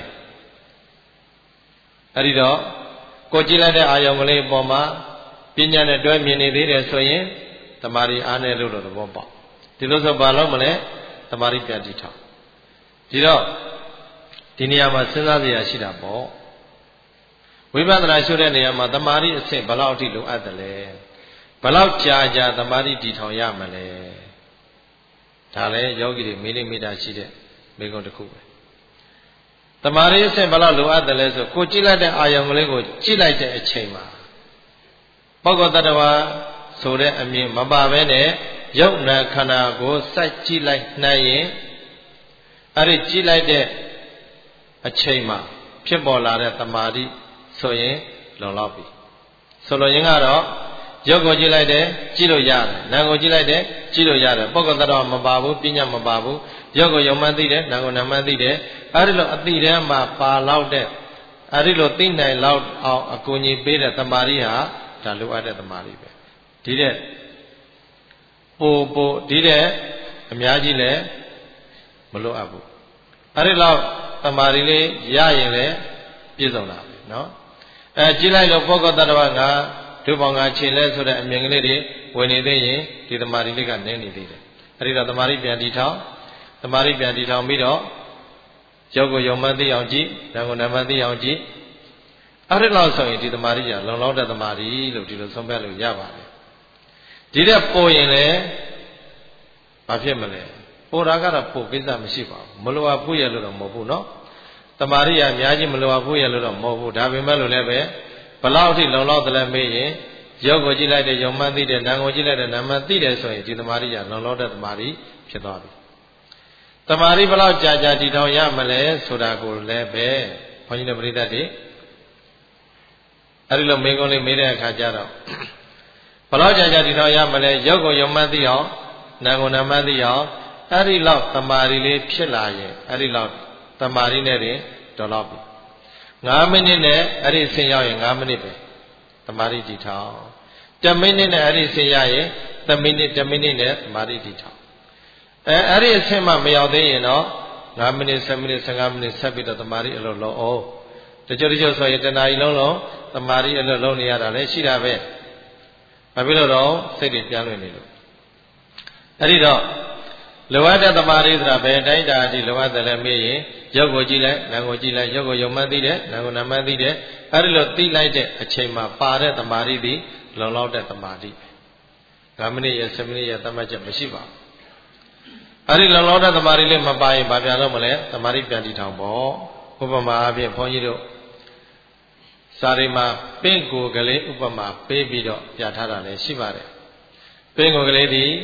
အဲ့ဒီတော့ကိုကြည့်လိုက်တဲ့အာယုံကလေးပေါ်မှာပညာနဲ့တွဲမြင်နေသေးတယ်ဆိုရင်တမာရီအားနဲ့လို့တော့သဘောပေါက်ဒီလိုဆိုဘာလို့မလဲတမာရီပြန်ကြည့်ထားဒီတော့ဒီနေရာမှာစဉ်းစားစရာရှိတာပေါ့ဝိပဿနာရှုတဲ့နေရာမှာတမာရီအဆင့်ဘယ်လောက်အထိလိုအပ်တယ်လဲဘယ်လောက်ကြာကြာတမာရီတည်ထောင်ရမလဲဒါလည်းယောဂီတွေမေးလိမ့်မေးတာရှိတဲ့မိကုံတစ်ခုပဲတမာရီအဆင့်ဘယ်လောက်လိုအပ်တယ်လဲဆိုကိုကြည့်လိုက်တဲ့အာယုံကလေးကိုကြည့်လိုက်တဲ့အချိန်မှာပုဂ္ဂိုလ်တ attva ဆိုတဲ့အမြင်မပါဘဲနဲ့ယုတ်နာခန္ဓာကိုစိုက်ကြည့်လိုက်နှံ့ရင်အဲ့ဒီကြည့်လိုက်တဲ့အချိန်မှာဖြစ်ပေါ်လာတဲ့တမာရီဆိုရင်လုံလောက်ပြီဆိုလိုရင်းကတော့ရုပ်ကိုကြည့်လိုက်တယ်ကြည့်လို့ရတယ်နာမ်ကိုကြည့်လိုက်တယ်ကြည့်လို့ရတယ်ပုဂ္ဂိုလ်တ attva မပါဘူးပညာမပါဘူးရုပ်ကိုယုံမှန်းသိတယ်နာမ်ကိုနာမ်မှန်းသိတယ်အဲ့ဒီလိုအတိထဲမှာပါလောက်တဲ့အဲ့ဒီလိုသိနိုင်လောက်အောင်အကူအညီပေးတဲ့တမာရီဟာဒါလိုအပ်တဲ့တမာရီပဲဒီတဲ့ပို့ပို့ဒီတဲ့အများကြီးလည်းမလိုအပ်ဘူးအဲ့ဒီလောက်တမာရီလေးရရင်လည်းပြည့်စုံတာပဲเนาะအဲကြည့်လိုက်လို့ပုဂ္ဂိုလ်တ attva ငါဒုပေါင်းငါခြေလဲဆိုတဲ့အမြင်ကလေးတွေဝင်နေသေးရင်ဒီတမာရီလေးကနည်းနေသေးတယ်အဲ့ဒီတော့တမာရီပြန်တည်ထောင်တမာရီပြန်တည်ထောင်ပြီးတော့ရုပ်ကိုယုံမှန်းသိအောင်ကြည့်နာမ်ကိုနာမ်မှန်းသိအောင်ကြည့်အဲ့ဒီလောက်ဆိုရင်ဒီတမာရီကလုံလောက်တဲ့တမာရီလို့ဒီလိုဆုံးဖြတ်လို့ရပါတယ်ဒီတဲ့ပို့ရင်လည်းဘာဖြစ်မလဲပို့တာကတော့ပို့ကိစ္စမရှိပါဘူးမလိုအပ်ဖို့ရလို့တော့မဟုတ်ဘူးเนาะတမာရီကအများကြီးမလိုအပ်ဖို့ရလို့တော့မဟုတ်ဘူးဒါပေမဲ့လို့လည်းပဲဘလောက်အထိလုံလောက်တယ်လဲမေးရင်ရုပ်ကိုကြည့်လိုက်တဲ့ယုံမှန်းသိတဲ့နာမ်ကိုကြည့်လိုက်တဲ့နာမ်မှန်းသိတယ်ဆိုရင်ဒီတမာရီကလုံလောက်တဲ့တမာရီဖြစ်သွားပြီတမာရီဘလောက်ကြာကြာတည်ထောင်ရမလဲဆိုတာကိုလည်းပဲဘုန်းကြီးတို့ပရိသတ်တွေအဲ့ဒီလိုမေးခွန်းလေးမေးတဲ့အခါကျတော့ဘလောက်ကြာကြာတည်ထောင်ရမလဲရုပ်ကိုယုံမှန်းသိအောင်နာမ်ကိုနာမ်မှန်းသိအောင်အဲ့ဒီလောက်တမာရီလေးဖြစ်လာရင်အဲ့ဒီလောက်တမာရီနဲ့တင်တော်တော့ပြီ၅မိနစ်နဲ့အဲ့ဒီဆင်ရောက်ရင်၅မိနစ်ပဲတမာရီတည်ထောင်၁မိနစ်နဲ့အဲ့ဒီဆင်ရရင်၁မိနစ်၁မိနစ်နဲ့တမာရီတည်ထောင်အဲအဲ့ဒီအဆင့်မှမရောက်သေးရင်တော့၅မိနစ်၁၀မိနစ်၁၅မိနစ်ဆက်ပြီးတော့တမာရီအလုပ်လုပ်အောင်တချို့တချို့ဆိုရင်တနာရီလုံးလုံးတမာရီအလုပ်လုပ်နေရတာလည်းရှိတာပဲဘာဖြစ်လို့တော့စိတ်တွေပြန်လွင်နေလို့အဲ့ဒီတော့လောအပ်တဲ့တမာရီဆိုတာဘယ်တိုင်းတာအထိလောအပ်တယ်လဲမေးရင်ရုပ်ကိုကြည့်လိုက်နာမ်ကိုကြည့်လိုက်ရုပ်ကိုယုံမှန်းသိတယ်နာမ်ကိုနာမ်မှန်းသိတယ်အဲ့ဒီလိုသိလိုက်တဲ့အချိန်မှာပါတဲ့တမာရီသည်လုံလောက်တဲ့တမာရီ၅မိနစ်ရ၁၀မိနစ်ရသတ်မှတ်ချက်မရှိပါဘူးအဲ့ဒီလုံလောက်တဲ့တမာရီလေးမပါရင်ဘာပြန်လို့မလဲတမာရီပြန်တည်ထောင်ပေါ့ဥပမာအပြင်ဘုန်းကြီးတို့စာရီမှာပင့်ကိုကလေးဥပမာပေးပြီးတော့ပြထားတာလည်းရှိပါတယ်ပင့်ကိုကလေးသည်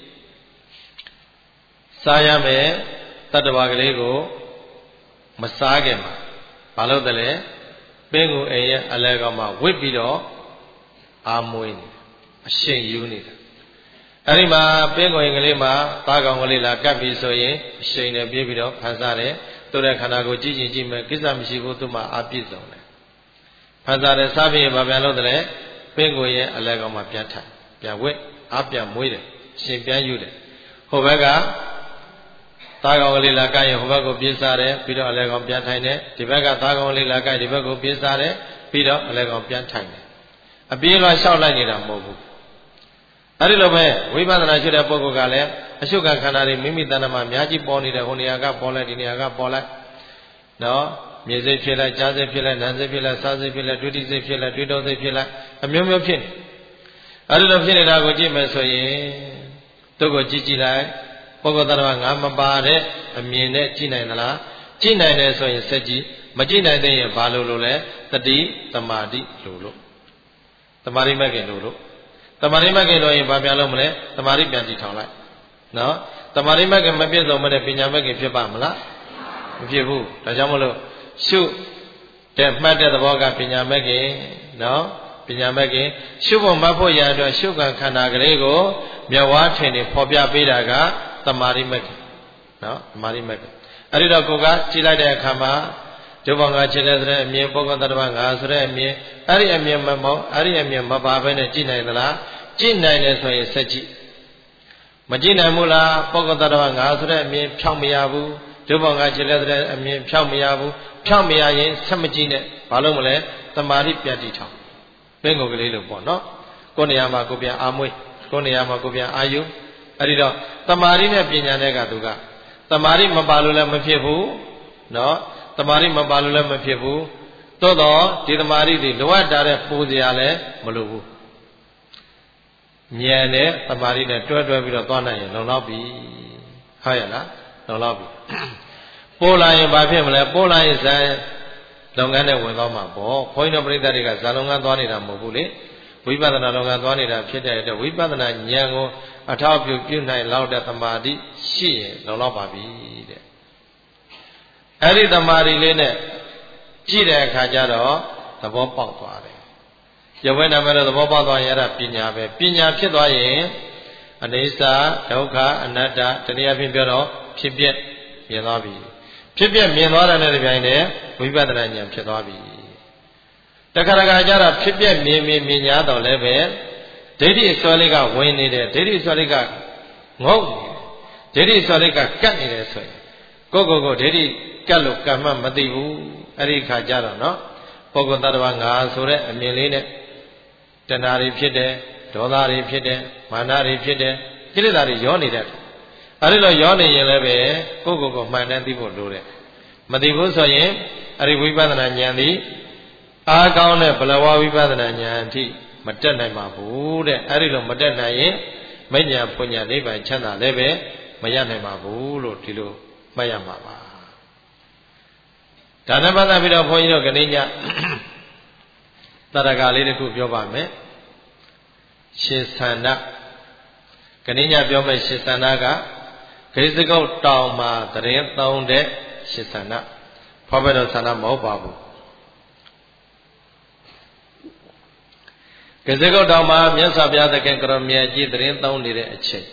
စားရမယ်တတ္တဝါကလေးကိုမစားခင်မှာဘာလို့တလဲပင်ကိုအိမ်ရဲ့အလဲကောင်မှာဝစ်ပြီးတော့အာမွေးနေအရှိန်ယူနေတာအဲ့ဒီမှာပင်ကိုအိမ်ကလေးမှာသားကောင်ကလေးလာကပ်ပြီးဆိုရင်အရှိန်နဲ့ပြေးပြီးတော့ဖန်ဆားတယ်သူ့ရဲ့ခန္ဓာကိုကြည့်ကြည့်ကြည့်မယ်ကိစ္စမရှိဘူးသူ့မှာအပြည့်စုံတယ်ဖန်ဆားတယ်စားပြီးဘာပြန်လို့တလဲပင်ကိုရဲ့အလဲကောင်မှာပြန်ထိုင်ပြန်ဝစ်အပြန်မွေးတယ်အရှိန်ပြန်ယူတယ်ဟိုဘက်ကသားကောင်ကလေးလာကိုက်ရင်ဟိုဘက်ကိုပြေးစားတယ်ပြီးတော့အလဲကောင်ပြန်ထိုင်တယ်ဒီဘက်ကသားကောင်လေးလာကိုက်ဒီဘက်ကိုပြေးစားတယ်ပြီးတော့အလဲကောင်ပြန်ထိုင်တယ်အပြေးလွှာလျှောက်လိုက်နေတာမဟုတ်ဘူးအဲ့ဒီလိုပဲဝိပဿနာရှုတဲ့ပုဂ္ဂိုလ်ကလည်းအရှုခံခန္ဓာတွေမိမိတဏ္ဍမှာအများကြီးပေါ်နေတယ်ဟိုနေရာကပေါ်လိုက်ဒီနေရာကပေါ်လိုက်နော်မြင်စိတ်ဖြစ်လိုက်ကြားစိတ်ဖြစ်လိုက်နာမ်စိတ်ဖြစ်လိုက်စားစိတ်ဖြစ်လိုက်ဒုတိစိတ်ဖြစ်လိုက်တွေးတောစိတ်ဖြစ်လိုက်အမျိုးမျိုးဖြစ်နေအဲ့ဒီလိုဖြစ်နေတာကိုကြည့်မယ်ဆိုရင်သူ့ကိုကြည့်ကြည့်လိုက်ပုဂ္ဂိုလ်တရားငါမပါတဲ့အမြင်နဲ့ကြည့်နိုင်သလားကြည့်နိုင်တယ်ဆိုရင်စက်ကြည့်မကြည့်နိုင်သေးရင်ဘာလို့လို့လဲတတိတမာတိလို့လို့တမာရိမကင်လို့လို့တမာရိမကင်လို့ရင်ဘာပြန်လို့မလဲတမာရိပြန်ကြည့်ထောင်လိုက်နော်တမာရိမကင်မပြည့်စုံမတဲ့ပညာမကင်ဖြစ်ပါမလားမဖြစ်ဘူးဒါကြောင့်မလို့ရှုတဲ့မှတ်တဲ့သဘောကပညာမကင်နော်ပညာမကင်ရှုဖို့မဖို့ရအတွက်ရှုခံခန္ဓာကလေးကိုမျက်ဝါးထင်နေဖော်ပြပေးတာကတမာရိမကင်နော်တမာရိမကင်အဲ့ဒီတော့ကိုကကြည့်လိုက်တဲ့အခါမှာဒုဘောင်ကခြေတဲ့တဲ့အမြင်ပုဂ္ဂိုလ်တ attva ငါဆိုတဲ့အမြင်အဲ့ဒီအမြင်မပေါ့အဲ့ဒီအမြင်မပါဘဲနဲ့ကြည့်နိုင်သလားကြည့်နိုင်တယ်ဆိုရင်ဆက်ကြည့်မကြည့်နိုင်ဘူးလားပုဂ္ဂိုလ်တ attva ငါဆိုတဲ့အမြင်ဖြောင်းမရဘူးဒုဘောင်ကခြေတဲ့တဲ့အမြင်ဖြောင်းမရဘူးဖြောင်းမရရင်ဆက်မကြည့်နဲ့ဘာလို့မလဲတမာရိပြတ်တိထောင်ပင်ကိုယ်ကလေးလို့ပေါ့နော်ကိုယ်နေရာမှာကိုပြန်အာမွေးကိုယ်နေရာမှာကိုပြန်အာယုအဲ့ဒီတော့တမာရိနဲ့ပညာနဲ့ကသူကတမာရိမပါလို့လည်းမဖြစ်ဘူးနော်တမာရိမပါလို့လည်းမဖြစ်ဘူးသို့တော့ဒီတမာရိဒီလိုအပ်တာတဲ့ပူစရာလည်းမလိုဘူးဉာဏ်နဲ့တမာရိနဲ့တွဲတွဲပြီးတော့သွားနိုင်ရင်လုံလောက်ပြီဟုတ်ရဲ့လားလုံလောက်ပြီပို့လာရင်ဘာဖြစ်မလဲပို့လာရင်ဇာလုပ်ငန်းနဲ့ဝင်သွားမှာပေါ့ခွန်ကြီးတို့ပြိဿတွေကဇာလုပ်ငန်းသွားနေတာမဟုတ်ဘူးလေဝိပဿနာလုပ်ငန်းသွားနေတာဖြစ်တဲ့အတွက်ဝိပဿနာဉာဏ်ကိုအထောက်အပြုပြုနိုင်လောက်တဲ့တမာတိရှိရင်လုံလောက်ပါပြီတဲ့အဲ့ဒီတမာတိလေးနဲ့ကြည့်တဲ့အခါကျတော့သဘောပေါက်သွားတယ်ယဝဲနာမလို့သဘောပေါက်သွားရင်အဲ့ဒါပညာပဲပညာဖြစ်သွားရင်အနိစ္စဒုက္ခအနတ္တတနည်းအားဖြင့်ပြောတော့ဖြစ်ပြက်မြင်သွားပြီဖြစ်ပြက်မြင်သွားတဲ့တဲ့ပြိုင်နဲ့ဝိပဿနာဉာဏ်ဖြစ်သွားပြီတခါတခါကျတော့ဖြစ်ပြက်မြင်မြင်မြင်ညာတော့လည်းပဲဒိဋ္ဌိအစွဲလေးကဝင်နေတယ်ဒိဋ္ဌိအစွဲလေးကငုတ်နေတယ်ဒိဋ္ဌိအစွဲလေးကကတ်နေတယ်ဆိုရင်ကိုယ့်ကိုယ်ကိုဒိဋ္ဌိကတ်လို့ကံမှမသိဘူးအဲ့ဒီခါကျတော့နော်ပုဂ္ဂိုလ်တ attva ငါဆိုတဲ့အမြင်လေးနဲ့တဏှာတွေဖြစ်တယ်ဒေါသတွေဖြစ်တယ်မာနတွေဖြစ်တယ်ကိလေသာတွေရောနေတတ်တယ်အဲ့ဒီလိုရောနေရင်လည်းပဲကိုယ့်ကိုယ်ကိုမှန်တမ်းသိဖို့လိုတယ်မသိဘူးဆိုရင်အဲ့ဒီဝိပဿနာဉာဏ်သည်အားကောင်းတဲ့ဘလဝဝိပဿနာဉာဏ်အထိမတက်နိုင်ပါဘူးတဲ့အဲ့ဒီလိုမတက်နိုင်ရင်မဉ္ဇဉ်ဖွညာနိဗ္ဗာန်ချမ်းသာလည်းပဲမရနိုင်ပါဘူးလို့ဒီလိုမှတ်ရမှာပါဒါနဲ့ပတ်သက်ပြီးတော့ဘုန်းကြီးတို့ကနေ့ညတရကလေးတစ်ခုပြောပါမယ်ရှင်သန္တကနေ့ညပြောမယ့်ရှင်သန္တကဂိစကုတ်တောင်မှာတရင်သုံးတဲ့ရှင်သန္တဖောဘဲတော်သန္တမဟုတ်ပါဘူးဂိစကုတ်တောင်မှာမြတ်စွာဘုရားသခင်ကရောမြတ်ကြီးတရင်သုံးနေတဲ့အချိန်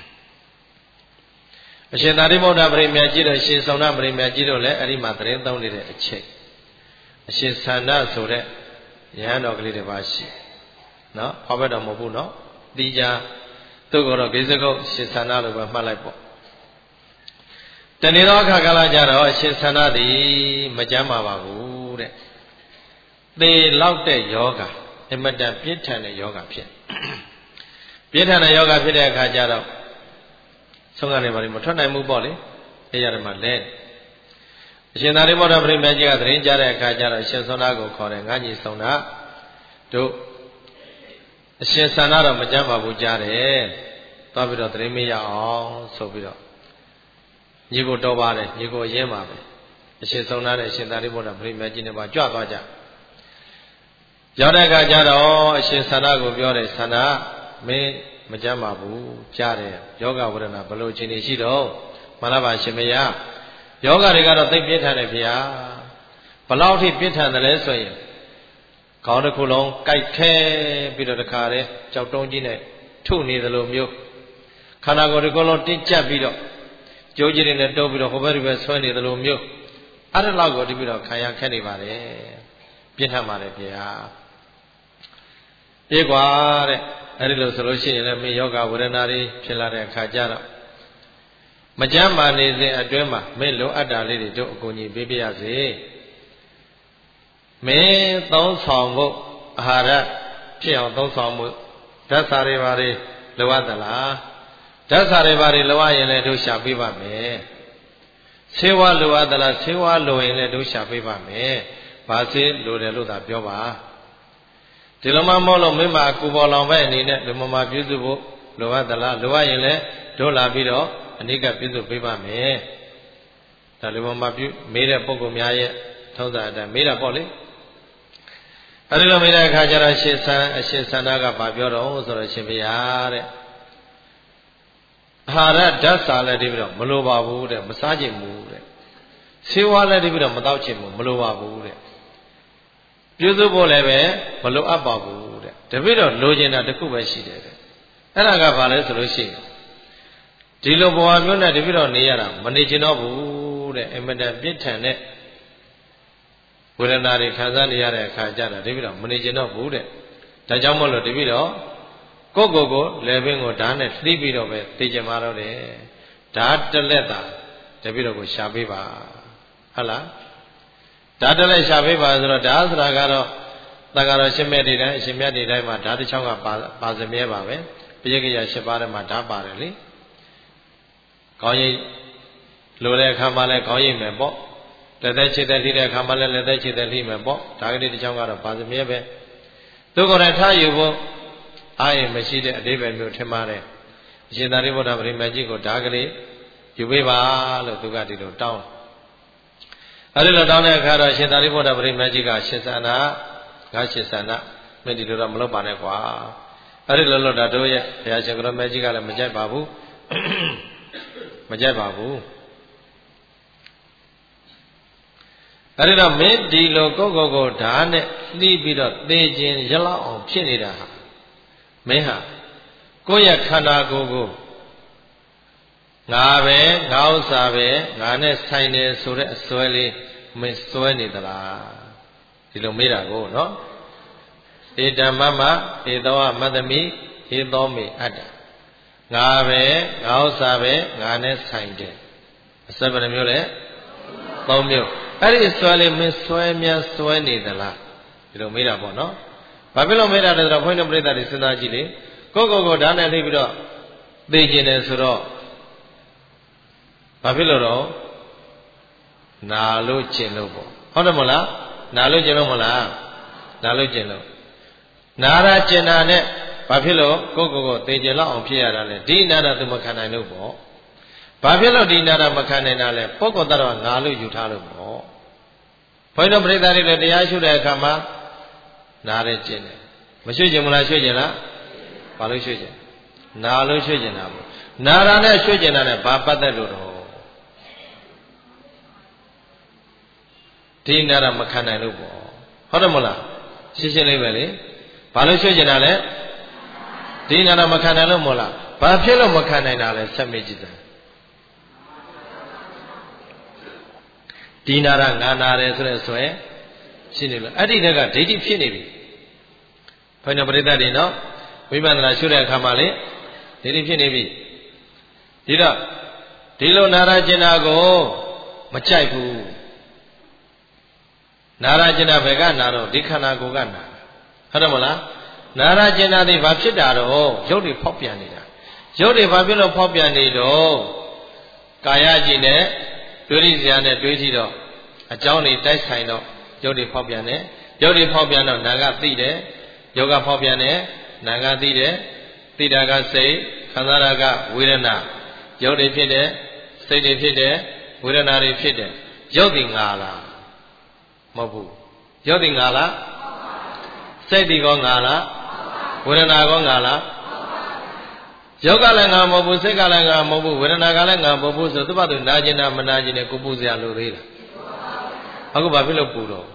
အရှင်သာရိပုတ္တပရိမြတ်ကြီးတို့ရှင်ဆောင်နာပရိမြတ်ကြီးတို့လည်းအဲ့ဒီမှာတရင်သုံးနေတဲ့အချိန်အရှင်သန္တဆိုတဲ့ယဟန်တော်ကလေးတစ်ပါးရှိနော်ဖောဘဲတော်မဟုတ်ဘူးနော်တိကြသူကတော့ဂိစကုတ်ရှင်သန္တလို့ပဲမှတ်လိုက်ပေါ့တနေ့တော့အခါကာလကြတော့အရှင်သန္တသည်မကြမ်းပါပါဘူးတဲ့သေလောက်တဲ့ယောဂအမတန်ပြင်းထန်တဲ့ယောဂဖြစ်ပြင်းထန်တဲ့ယောဂဖြစ်တဲ့အခါကျတော့ဆုံးကနေပါလိမ့်မထွက်နိုင်ဘူးပေါ့လေအဲ့ရတယ်မှလဲအရှင်သာရိပုတ္တပရိမြတ်ကြီးကသတင်းကြားတဲ့အခါကျတော့အရှင်သန္တကိုခေါ်တယ်ငါညီဆုံးတာတို့အရှင်သန္တတော့မကြမ်းပါဘူးကြားတယ်သွားပြီးတော့သတင်းမေးရအောင်ဆိုပြီးတော့ညီကိုတော်ပါတယ်ညီကိုရင်းပါပဲအရှင်ဆုံးတာတဲ့အရှင်သာရိပုတ္တပရိမြတ်ကြီးနဲ့ပါကြွသွားကြရောက်တဲ့အခါကျတော့အရှင်သန္တကိုပြောတယ်သန္တမင်းမကြမ်းပါဘူးကြားတယ်ယောဂဝေဒနာဘယ်လိုအခြေအနေရှိတော့မှန်လားပါရှင်မယားယောဂတွေကတော့သိပြင်းထန်တယ်ဗျာဘယ်လောက်ထိပြင်းထန်တယ်လဲဆိုရင်ခေါင်းတစ်ခုလုံးကြိုက်ခဲပြီးတော့တခါတည်းကြောက်တုံးကြီးနဲ့ထုနေသလိုမျိုးခန္ဓာကိုယ်တစ်ခုလုံးတင်းကျပ်ပြီးတော့ကြိုးကြီးတွေနဲ့တုပ်ပြီးတော့ဟိုဘက်ဒီဘက်ဆွဲနေသလိုမျိုးအဲ့ဒါလောက်ကိုဒီပြီးတော့ခံရခက်နေပါတယ်ပြင်းထန်ပါတယ်ဗျာပြေးကွာတဲ့အဲ့ဒီလိုဆိုလို့ရှိရင်လည်းမင်းယောဂဝေဒနာတွေဖြစ်လာတဲ့အခါကျတော့မကြမ်းမာနေစဉ်အတွင်းမှာမင်းလိုအပ်တာလေးတွေတို့အကူအညီပေးပြရစေမင်းသုံးဆောင်ဖို့အာဟာရဖြစ်အောင်သုံးဆောင်မှုဓာတ်စာတွေပါတွေလိုအပ်သလားဓာတ်စာတွေပါတွေလိုအပ်ရင်လည်းတို့ရှာပေးပါမယ်ဆေးဝါးလိုအပ်သလားဆေးဝါးလိုရင်လည်းတို့ရှာပေးပါမယ်ဘာဆေးလိုတယ်လို့သာပြောပါဒီလိုမှမဟုတ်လို့မင်းမကူပေါ်လောင်ပဲအနေနဲ့လူမမာပြုစုဖို့လိုအပ်သလားလိုအပ်ရင်လည်းတို့လာပြီးတော့အနိကပြုစုပေးပါမယ်ဒါလူမမာပြုမေးတဲ့ပုဂ္ဂိုလ်များရဲ့ထုံးစံအတိုင်းမေးတာပေါ့လေအဲဒီလိုမေးတဲ့အခါကျတော့ရှင်ဆန်းအရှင်သန္တာကဘာပြောတော့ဆိုတော့ရှင်ဘုရားတဲ့အာဟာရဓာတ်စာလည်းဒီပြီးတော့မလိုပါဘူးတဲ့မစားချင်ဘူးတဲ့ဆေးဝါးလည်းဒီပြီးတော့မတောက်ချင်ဘူးမလိုပါဘူးတဲ့ပြုစုဖို့လည်းပဲမလိုအပ်ပါဘူးတဲ့တပိတော့လိုချင်တာတစ်ခုပဲရှိတယ်တဲ့အဲ့ဒါကဘာလဲဆိုလို့ရှိရင်ဒီလိုဘဝမျိုးနဲ့တပိတော့နေရတာမနေချင်တော့ဘူးတဲ့အမတန်ပြင်းထန်တဲ့ဝေဒနာတွေခံစားနေရတဲ့အခါကျတော့တပိတော့မနေချင်တော့ဘူးတဲ့ဒါကြောင့်မို့လို့တပိတော့ကိုယ့်ကိုယ်ကိုလယ်ပင်ကိုဓာတ်နဲ့လှိပြီးတော့ပဲသိကြမှာတော့တယ်ဓာတ်တလက်တာတပိတော့ကိုရှာပေးပါဟုတ်လားဓာတ်တလက်ရှာပေးပါဆိုတော့ဓာတ်ဆိုတာကတော့တက္ကရာရှင်းမြတ်တွေတိုင်းအရှင်မြတ်တွေတိုင်းမှာဓာတ်တစ်ချောင်းကပါပါစမြဲပါပဲပိယကိယ၈ပါးထဲမှာဓာတ်ပါတယ်လေကောင်းရင်လိုတဲ့အခါမှာလည်းကောင်းရင်မယ်ပေါ့လက်သက်ခြေသက်လှိတဲ့အခါမှာလည်းလက်သက်ခြေသက်လှိမယ်ပေါ့ဓာတ်ကလေးတစ်ချောင်းကတော့ပါစမြဲပဲသူကိုယ်တိုင်ထားယူဖို့အားရင်မရှိတဲ့အဓိပ္ပာယ်မျိုးထင်ပါတယ်အရှင်သာရိပုတ္တပရိမတ်ကြီးကိုဓာတ်ကလေးယူပေးပါလို့သူကဒီလိုတောင်းအဲဒီလိုတောင်းတဲ့အခါတော့ရှင်သာရိပုတ္တပရိမတ်ကြီးကရှင်သန္တာငါရှင်သန္တာမင်းဒီလိုတော့မလုပ်ပါနဲ့ကွာအဲဒီလိုလုပ်တာတို့ရဲ့ဘုရားရှင်ကရမကြီးကလည်းမကြိုက်ပါဘူးမကြိုက်ပါဘူးအဲဒီတော့မင်းဒီလိုကိုယ့်ကိုယ်ကိုဓာတ်နဲ့လှီးပြီးတော့သေခြင်းရလောက်အောင်ဖြစ်နေတာဟာမင်းဟာကိုယ့်ရဲ့ခန္ဓာကိုယ်ကိုငါပဲငါဥစ္စာပဲငါနဲ့ဆိုင်တယ်ဆိုတဲ့အစွဲလေးမင်းစွဲနေသလားဒီလိုမေးတာကိုနော်ဧတမမဧသောမတ္တမိဧသောမေအတ္တငါပဲငါဥစ္စာပဲငါနဲ့ဆိုင်တယ်အစွဲဘယ်နှမျိုးလဲသုံးမျိုးအဲ့ဒီစွဲလေးမင်းစွဲများစွဲနေသလားဒီလိုမေးတာပေါ့နော်ဘာဖြစ်လို့မေးတာလဲဆိုတော့ဘုန်းကြီးတို့ပြိဿတွေစဉ်းစားကြည့်လေကိုယ့်ကိုယ်ကိုဓာတ်နဲ့လှိပြီးတော့သိကျင်တယ်ဆိုတော့ဘာဖြစ်လို့တော့နာလို့ကျင်လို့ပေါ့ဟုတ်တယ်မဟုတ်လားနာလို့ကျင်လို့မဟုတ်လားနာလို့ကျင်လို့နာရကျင်တာနဲ့ဘာဖြစ်လို့ကိုယ့်ကိုယ်ကိုသိကျင်လောက်အောင်ဖြစ်ရတာလဲဒီနာရသူမခံနိုင်လို့ပေါ့ဘာဖြစ်လို့ဒီနာရမခံနိုင်တာလဲပုဂ္ဂိုလ်တ attva ငါလို့ယူထားလို့ပေါ့ဘုန်းကြီးတို့ပြိဿတွေလည်းတရားရှုတဲ့အခါမှာနာရဲကျင်တယ်မရွှေ့ကျင်မလားရွှေ့ကျင်လားဘာလို့ရွှေ့ကျင်နာလို့ရွှေ့ကျင်တာပေါ့နာရနဲ့ရွှေ့ကျင်တာနဲ့ဘာပတ်သက်လို့တော့ဒီနာရမခံနိုင်လို့ပေါ့ဟုတ်တယ်မဟုတ်လားရှင်းရှင်းလေးပဲလေဘာလို့ရွှေ့ကျင်တာလဲဒီနာရမခံနိုင်လို့မဟုတ်လားဘာဖြစ်လို့မခံနိုင်တာလဲဆက်မေးကြည့်တယ်ဒီနာရငါနာတယ်ဆိုတဲ့ဆိုရင်ရှင်းနေလို့အဲ့ဒီတက်ကဒိဋ္ဌိဖြစ်နေပြီဘုန်းတော်ပရိသတ်တွေနော်ဝိပဿနာရှုတဲ့အခါမှာလေဒိဋ္ဌိဖြစ်နေပြီဒီတော့ဒီလိုနာရကျင်တာကိုမကြိုက်ဘူးနာရကျင်တာဘယ်ကနာတော့ဒီခန္ဓာကိုယ်ကနာဟုတ်တယ်မလားနာရကျင်တာဒီဘာဖြစ်တာတော့ရုပ်တွေဖောက်ပြန်နေတာရုပ်တွေဘာဖြစ်လို့ဖောက်ပြန်နေတော့ကာယကြည်နဲ့တွေးရစရာနဲ့တွေးကြည့်တော့အကြောင်းတွေတိုက်ဆိုင်တော့ရုပ်တွေဖောက်ပြန်တယ်ရုပ်တွေဖောက်ပြန်တော့နာကသိတယ်ယောဂဖောက်ပြန်တယ်နာကသိတယ်သိတာကစိတ်ခံစားတာကဝေဒနာရုပ်တွေဖြစ်တယ်စိတ်တွေဖြစ်တယ်ဝေဒနာတွေဖြစ်တယ်ရုပ်တွေငါလားမဟုတ်ဘူးရုပ်တွေငါလားစိတ်တွေကောငါလားဝေဒနာကောငါလားရုပ်ကလည်းငါမဟုတ်ဘူးစိတ်ကလည်းငါမဟုတ်ဘူးဝေဒနာကလည်းငါမဟုတ်ဘူးဆိုသူ့ဘာသူနာကျင်တာမနာကျင်တဲ့ကိုပူစရာလိုသေးလားအခုဘာဖြစ်လို့ပူတော့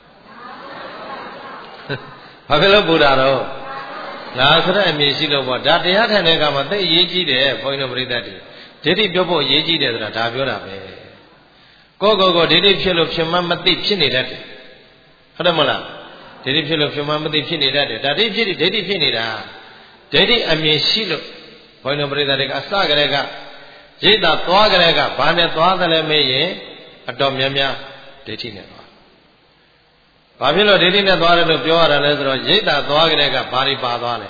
ဘာဖြစ်လို့ပူတာတော့ငါဆိုတဲ့အမြင်ရှိလို့ပေါ့ဒါတရားထိုင်တဲ့အခါမှာသိအရေးကြီးတယ်ဘုန်းကြီးတို့ပရိသတ်တွေဒိဋ္ဌိပြောဖို့အရေးကြီးတယ်ဆိုတာဒါပြောတာပဲကိုယ့်ကိုယ်ကိုဒိဋ္ဌိဖြစ်လို့ဖြစ်မှမသိဖြစ်နေတတ်တယ်ဟုတ်တယ်မလားဒိဋ္ဌိဖြစ်လို့ဖြစ်မှမသိဖြစ်နေတတ်တယ်ဒါဒိဋ္ဌိဖြစ်ဒိဋ္ဌိဖြစ်နေတာဒိဋ္ဌိအမြင်ရှိလို့ဘုန်းကြီးတို့ပရိသတ်တွေကအစကတည်းကရိတ်တာသွားကလေးကဘာနဲ့သွားသလဲမေးရင်အတော်များများဒိဋ္ဌိနဲ့သွားဘာဖြစ်လို့ဒိဋ္ဌိနဲ့သွားတယ်လို့ပြောရတာလဲဆိုတော့ရိတ်တာသွားကလေးကဘာတွေပါသွားလဲ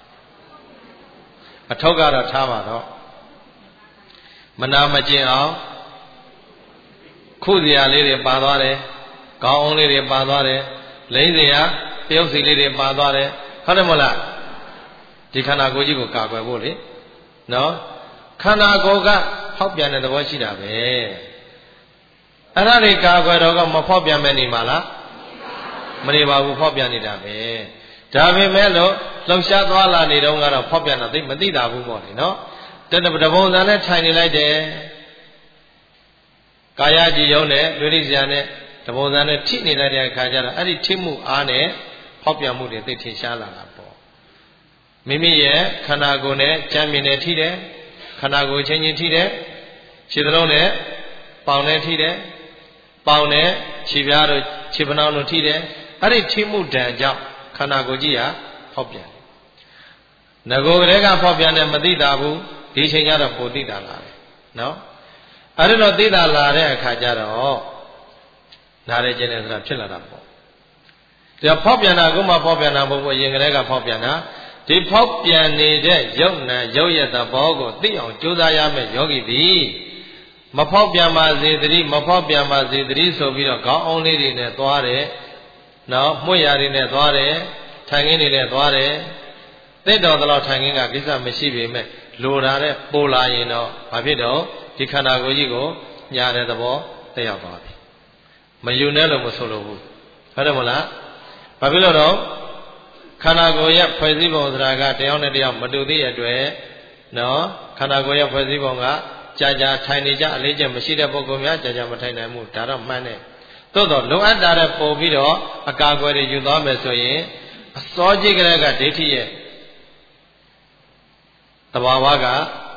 အထောက်ကတော့ထားပါတော့မနာမကျင်အောင်ခုစရာလေးတွေပါသွားတယ်ကောင်းအောင်လေးတွေပါသွားတယ်လိမ့်စရာတရုပ်စီလေးတွေပါသွားတယ်ဟုတ်တယ်မဟုတ်လားဒီခန္ဓာကိုယ်ကြီးကိုကာကွယ်ဖို့လေနော်ခန္ဓာကိုယ်ကဖောက်ပြန်တဲ့သဘောရှိတာပဲအဲ့ဒါတွေကာကွယ်တော့ကမဖောက်ပြန်မဲ့နေမှာလားမနေပါဘူးဖောက်ပြန်နေတာပဲဒါပေမဲ့လို့လှုပ်ရှားသွားလာနေတော့ကတော့ဖောက်ပြန်တာသိမသိတာဘူးပေါ့လေနော်တတပပုံစံနဲ့ထိုင်နေလိုက်တယ်ကာယကြည်ယုံနဲ့ဒွိရိစရာနဲ့တပုံစံနဲ့ထိနေလိုက်တဲ့အခါကျတော့အဲ့ဒီထိမှုအားနဲ့ဖောက်ပြန်မှုတွေသိထင်ရှားလာတာပေါ့မိမိရဲ့ခန္ဓာကိုယ်နဲ့ကြမ်းမြင်နဲ့ထိတယ်ခန္ဓာကိုယ်ချင်းချင်းထိတယ်ခြေသလုံးနဲ့ပေါင်နဲ့ထိတယ်ပေါင်နဲ့ခြေပြားတို့ခြေပနှောင်းတို့ထိတယ်အဲ့ဒီထိမှုဒဏ်ကြောင့်ခန္ဓာကိုယ်ကြီးဟာဖောက်ပြန်တယ်ငကိုယ်ကလေးကဖောက်ပြန်တယ်မသိတာဘူးဒီချိန်ကျတော့ပိုသိတာလာတယ်နော်အဲ့ဒါတော့သိတာလာတဲ့အခါကျတော့နားရဲကျင်တယ်ဆိုတာဖြစ်လာတာပေါ့ဒါဖောက်ပြန်တာကမှဖောက်ပြန်တာမဟုတ်ဘူးအရင်ကလေးကဖောက်ပြန်တာဒီဖောက်ပြန်နေတဲ့ယုတ်နံယုတ်ရတဲ့ဘောကိုသိအောင်ကြိုးစားရမယ်ယောဂီသည်မဖောက်ပြန်ပါစေတည်းမဖောက်ပြန်ပါစေတည်းဆိုပြီးတော့ခေါင်းအောင်လေးတွေနဲ့သွားတယ်နော်မှုရတွေနဲ့သွားတယ်ထိုင်ခင်းတွေနဲ့သွားတယ်သိတော်တော့ထိုင်ခင်းကကိစ္စမရှိပေမဲ့လိုတာတဲ့ပိုလာရင်တော့ဘာဖြစ်တော့ဒီခန္ဓာကိုယ်ကြီးကိုညာတဲ့သဘောတက်ရောက်သွားပြီမယူနဲ့လို့မဆိုလို့ဘူးဟုတ်တယ်မလားဘာဖြစ်လို့တော့ခန္ဓာကိုယ်ရဲ့ဖွဲ့စည်းပုံဆိုတာကတယောက်နဲ့တယောက်မတူသေးတဲ့အတွက်နော်ခန္ဓာကိုယ်ရဲ့ဖွဲ့စည်းပုံကကြာကြာထိုင်နေကြအလေးချက်မရှိတဲ့ပုဂ္ဂိုလ်များကြာကြာမထိုင်နိုင်ဘူးဒါတော့မှန်တယ်သို့တော့လိုအပ်တာတဲ့ပို့ပြီးတော့အကာအကွယ်တွေယူသွားမယ်ဆိုရင်အစောကြီးကလေးကဒိဋ္ဌိရဲ့သဘာဝက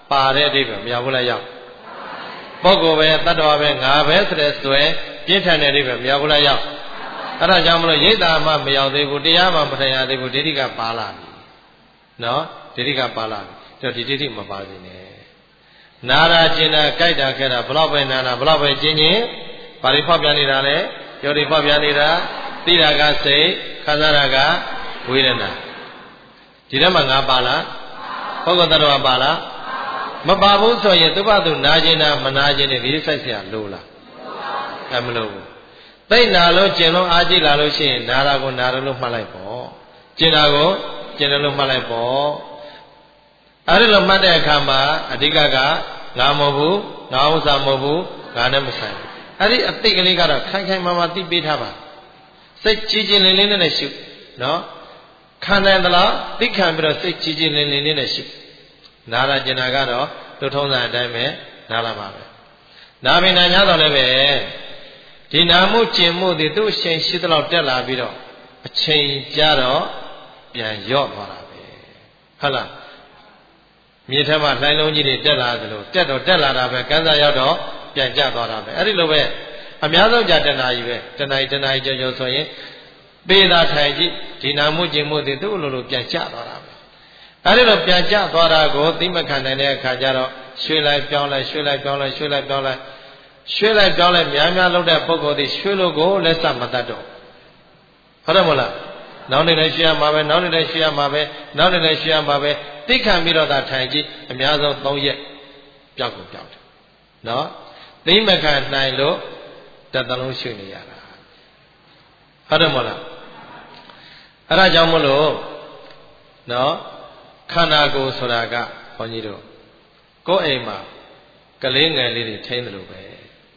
ပါတဲ့အဓိပ္ပာယ်မရောက်ဘူးလားရောက်ပုဂ္ဂိုလ်ပဲတတ္တဝါပဲငါပဲဆိုတဲ့ဆွဲပြင်းထန်တဲ့အဓိပ္ပာယ်မရောက်ဘူးလားရောက်အဲ့ဒါကြောင့်မလို့ရိတ်တာမှမရောက်သေးဘူးတရားမှမထင်ရသေးဘူးဒိဋ္ဌိကပါလာပြီနော်ဒိဋ္ဌိကပါလာပြီတော့ဒီဒိဋ္ဌိမပါစေနဲ့နာရာကျင်တာကြိုက်တာခဲ့တာဘလောက်ပဲနာနာဘလောက်ပဲကျင်ကျင်ပါရိဖောက်ပြနေတာလေယောတိဖောက်ပြနေတာသိတာကစိတ်ခံစားတာကဝေဒနာဒီထဲမှာငါပါလားပုဂ္ဂိုလ်တ attva ပါလားမပါဘူးဆိုရင်သူ့ဘာသူနာကျင်တာမနာကျင်တဲ့ဒီစိုက်เสียလို့လားအဲမလို့ဘူးသိနာလို့ကျင်လို့အားကြည့်လာလို့ရှိရင်နာတာကိုနာတယ်လို့မှတ်လိုက်ပေါ့ကျင်တာကိုကျင်တယ်လို့မှတ်လိုက်ပေါ့အဲ့ဒီလိုမှတ်တဲ့အခါမှာအဓိကကငါမဟုတ်ဘူးငါဥစ္စာမဟုတ်ဘူးငါနဲ့မဆိုင်ဘူးအဲ့ဒီအသိကလေးကတော့ခိုင်ခိုင်မာမာသိပေးထားပါစိတ်ကြည်ကျင်လင်းလင်းနဲ့ရှုနော်ခံနိုင်သလားသိခံပြီးတော့စိတ်ကြည်ကျင်လင်းလင်းနဲ့ရှုနာရကျင်တာကတော့လူထုံးစံအတိုင်းပဲနာလာပါပဲနာပင်နာညာတော့လည်းပဲဒီနာမှုကျင်မှုတွေသူ့အချိန်ရှိသလောက်တက်လာပြီးတော့အချိန်ကြာတော့ပြန်ရော့သွားတာပဲဟုတ်လားမြေထဲမှာလှိုင်းလုံးကြီးတွေတက်လာသလိုတက်တော့တက်လာတာပဲကန်းစားရောက်တော့ပြန်ကျသွားတာပဲအဲ့ဒီလိုပဲအများဆုံးကြာတဏှာကြီးပဲတဏှာကြီးတဏှာကြီးကြော်ကြော်ဆိုရင်ပေးတာထိုင်ကြည့်ဒီနာမှုကျင်မှုတွေသူ့လိုလိုပြန်ကျသွားတာပဲအဲ့ဒီလိုပြန်ကျသွားတာကိုသိမခံနိုင်တဲ့အခါကျတော့ရွှေ့လိုက်ပြောင်းလိုက်ရွှေ့လိုက်ပြောင်းလိုက်ရွှေ့လိုက်ပြောင်းလိုက်ရွှေ့လိုက်ပြောင်းလိုက်များများလုပ်တဲ့ပုဂ္ဂိုလ်တွေရွှေ့လို့ကိုလက်စမတတ်တော့ဟုတ်တယ်မဟုတ်လားနောက်နေ့လည်းရွှေ့ရမှာပဲနောက်နေ့လည်းရွှေ့ရမှာပဲနောက်နေ့လည်းရွှေ့ရမှာပဲသိခံပြီးတော့သာထိုင်ကြည့်အများဆုံး၃ရက်ပျောက်ကိုပျောက်တယ်နော်သိမခံနိုင်လို့တသလုံးရွှေ့နေရတာဟုတ်တယ်မဟုတ်လားအဲ့ဒါကြောင့်မလို့နော်ခန္ဓာကိုယ်ဆိုတာကဘုန်းကြီးတို့ကိုယ်အိမ်မှာကလေးငယ်လေးတွေထိန်းတယ်လို့ပဲ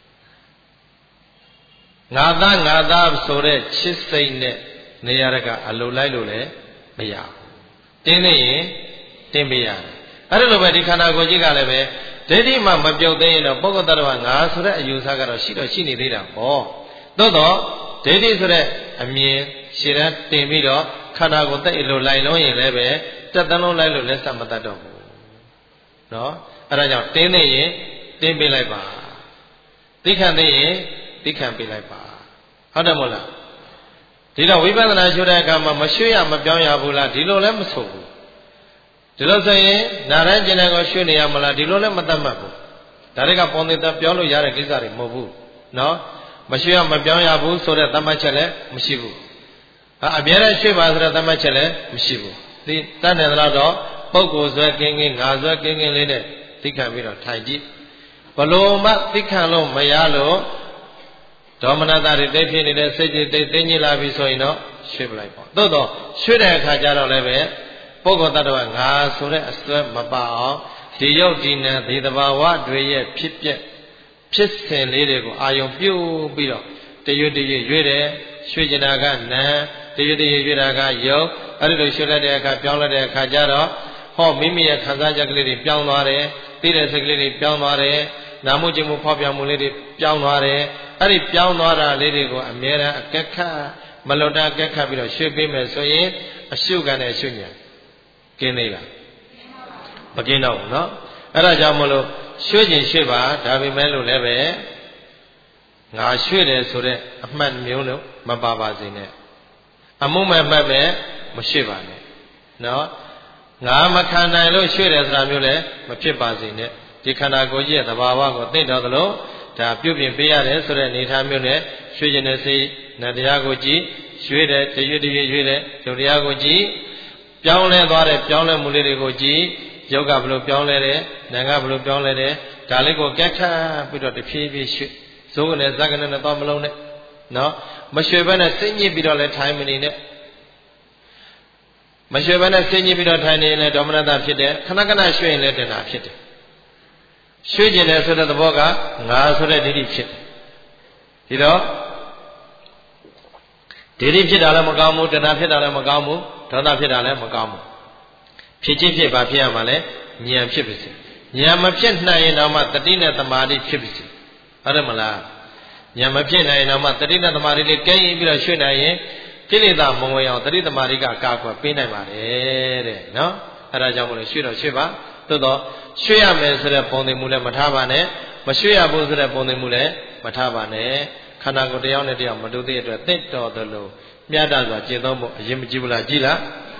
ငါသားငါသားဆိုတဲ့ချစ်စိတ်နဲ့နေရတဲ့ကအလိုလိုက်လို့လည်းမရဘူးတင်းနေရင်တင်းပေးရတယ်အဲ့ဒါလိုပဲဒီခန္ဓာကိုယ်ကြီးကလည်းပဲဒိဋ္ဌိမှမပြုတ်သေးရင်တော့ပုဂ္ဂိုလ်တ attva ငါဆိုတဲ့အယူဆကတော့ရှိတော့ရှိနေသေးတာပေါ့သို့တော့ဒိဋ္ဌိဆိုတဲ့အမြင်ရှည်တန်းတင်ပြီးတော့ခန္ဓာကိုယ်သိလို့လိုက်လုံးရင်လည်းပဲတက်တလုံးလိုက်လို့လက်စမတတ်တော့ဘူးနော်အဲ့ဒါကြောင့်တင်းနေရင်တင်းပေးလိုက်ပါသိခံသေးရင်သိခံပေးလိုက်ပါဟုတ်တယ်မို့လားဒီတော့ဝိပဿနာရှုတဲ့အခါမှာမရွှေ့ရမပြောင်းရဘူးလားဒီလိုလည်းမဆိုဘူးဒီလိုဆိုရင်နာရကျင်တဲ့ကိုရွှေ့နေရမလားဒီလိုလည်းမတတ်မှတ်ဘူးဒါတွေကပုံသေးသက်ပြောလို့ရတဲ့ကိစ္စတွေမဟုတ်ဘူးနော်မရွှေ့ရမပြောင်းရဘူးဆိုတဲ့သတ်မှတ်ချက်လည်းမရှိဘူးအမြဲတမ်းရွှေ့ပါဆိုတဲ့သတ်မှတ်ချက်လည်းမရှိဘူးဒီတတ်တယ်လားတော့ပုဂ္ဂိုလ်ဇွဲကင်းကင်းငါဇွဲကင်းကင်းလေးနဲ့သိခံပြီးတော့ထိုင်ကြည့်ဘလို့မှသိခံလို့မရလို့ဒေါမနတာတွေတိတ်ဖြစ်နေတဲ့စိတ်တွေတိတ်သိငြိလာပြီဆိုရင်တော့ရွှေ့ပလိုက်ပေါ့သို့တော့ရွှေ့တဲ့အခါကျတော့လည်းပဲပုဂ္ဂိုလ်တ attva ငါဆိုတဲ့အစွဲမပါအောင်ဒီယုတ်ဒီနံဒီသဘာဝတွေရဲ့ဖြစ်ပျက်ဖြစ်စဉ်လေးတွေကိုအာယုံပြုပြီးတော့တရွတ်တရွတ်ရွေ့တယ်ရွှေ့ကျင်တာကနံတရွတ်တရွတ်ရွေ့တာကယုတ်အဲ့ဒီလိုရွှေ့လိုက်တဲ့အခါပြောင်းလိုက်တဲ့အခါကျတော့ဟောမိမိရဲ့ခံစားချက်ကလေးတွေပြောင်းသွားတယ်သိတဲ့စိတ်ကလေးတွေပြောင်းသွားတယ်နာမှုခြင်းမှုဖောက်ပြန်မှုလေးတွေပြောင်းသွားတယ်အဲ့ဒီပြောင်းသွားတာလေးတွေကိုအမြဲတမ်းအကက်ခတ်မလွတ်တာကက်ခတ်ပြီးတော့ရွှေ့ပေးမယ်ဆိုရင်အရှုခံတဲ့အရှုညာကင်းသေးလားမကင်းတော့ဘူးเนาะအဲ့ဒါကြောင့်မလို့ရွှေ့ခြင်းရွှေ့ပါဒါပေမဲ့လို့လည်းပဲငါရွှေ့တယ်ဆိုတဲ့အမှတ်မျိုးလို့မပါပါစေနဲ့အမှုမဲ့မှတ်ပဲမရွှေ့ပါနဲ့เนาะငါမခံနိုင်လို့ရွှေ့တယ်ဆိုတာမျိုးလည်းမဖြစ်ပါစေနဲ့ဒီခန္ဓာကိုယ်ကြီးရဲ့သဘာဝကိုသိတော်သလိုဒါပြုပြင်ပေးရတယ်ဆိုတဲ့အနေထားမျိုးနဲ့ရွှေ့ခြင်းနဲ့စိတ်နဲ့တရားကိုကြည့်ရွှေ့တယ်တရွတ်တရွတ်ရွှေ့တယ်ဒုတရားကိုကြည့်ပြောင်းလဲသွားတဲ့ပြောင်းလဲမှုလေးတွေကိုကြည့်ယောဂဘလို့ပြောင်းလဲတယ်နာငါဘလို့ပြောင်းလဲတယ်ဒါလေးကိုကက်ခတ်ပြီးတော့တဖြည်းဖြည်းရွှေ့ဇိုးနဲ့ဇက်ကနဲ့တော့မလုံးနဲ့နော်မရွှေ့ဘဲနဲ့စိတ်ညစ်ပြီးတော့လဲထိုင်မနေနဲ့မရွှေ့ဘဲနဲ့စိတ်ညစ်ပြီးတော့ထိုင်နေရင်လည်းဒေါမနတာဖြစ်တယ်ခဏခဏရွှေ့ရင်လည်းတဏှာဖြစ်တယ်ရွှေ့ကျင်တယ်ဆိုတဲ့သဘောကငါဆိုတဲ့ဒိဋ္ဌိဖြစ်တယ်ဒီတော့ဒိဋ္ဌိဖြစ်တာလည်းမကောင်းဘူးတဏှာဖြစ်တာလည်းမကောင်းဘူးဒေါသဖြစ်တာလည်းမကောင်းဘူးဖြစ်ချင်းဖြစ်ပါဖြစ်ရမှာလဲဉာဏ်ဖြစ်ပါစေဉာဏ်မဖြစ်နိုင်ရင်တော့မှတတိနဲ့သမာဓိဖြစ်ပါစေဟုတ်တယ်မလားဉာဏ်မဖြစ်နိုင်ရင်တော့မှတတိနဲ့သမာဓိလေးကဲရင်ပြီးတော့ရွှေ့နိုင်ရင်ကိလေသာမဝင်အောင်တတိသမာဓိကအကာအကွယ်ပေးနိုင်ပါတယ်တဲ့နော်အဲ့ဒါကြောင့်မလို့ရွှေ့တော့ရွှေ့ပါသို့တော့ရွှေ့ရမယ်ဆိုတဲ့ပုံသင်မှုလည်းမထားပါနဲ့မရွှေ့ရဘူးဆိုတဲ့ပုံသင်မှုလည်းမထားပါနဲ့ခန္ဓာကိုယ်တစ်ယောက်နဲ့တစ်ယောက်မတူတဲ့အတွက်သင့်တော်သလိုမြတ်တာစွာကျင့်သုံးဖို့အရင်မကြည့်ဘူးလားကြည့်လား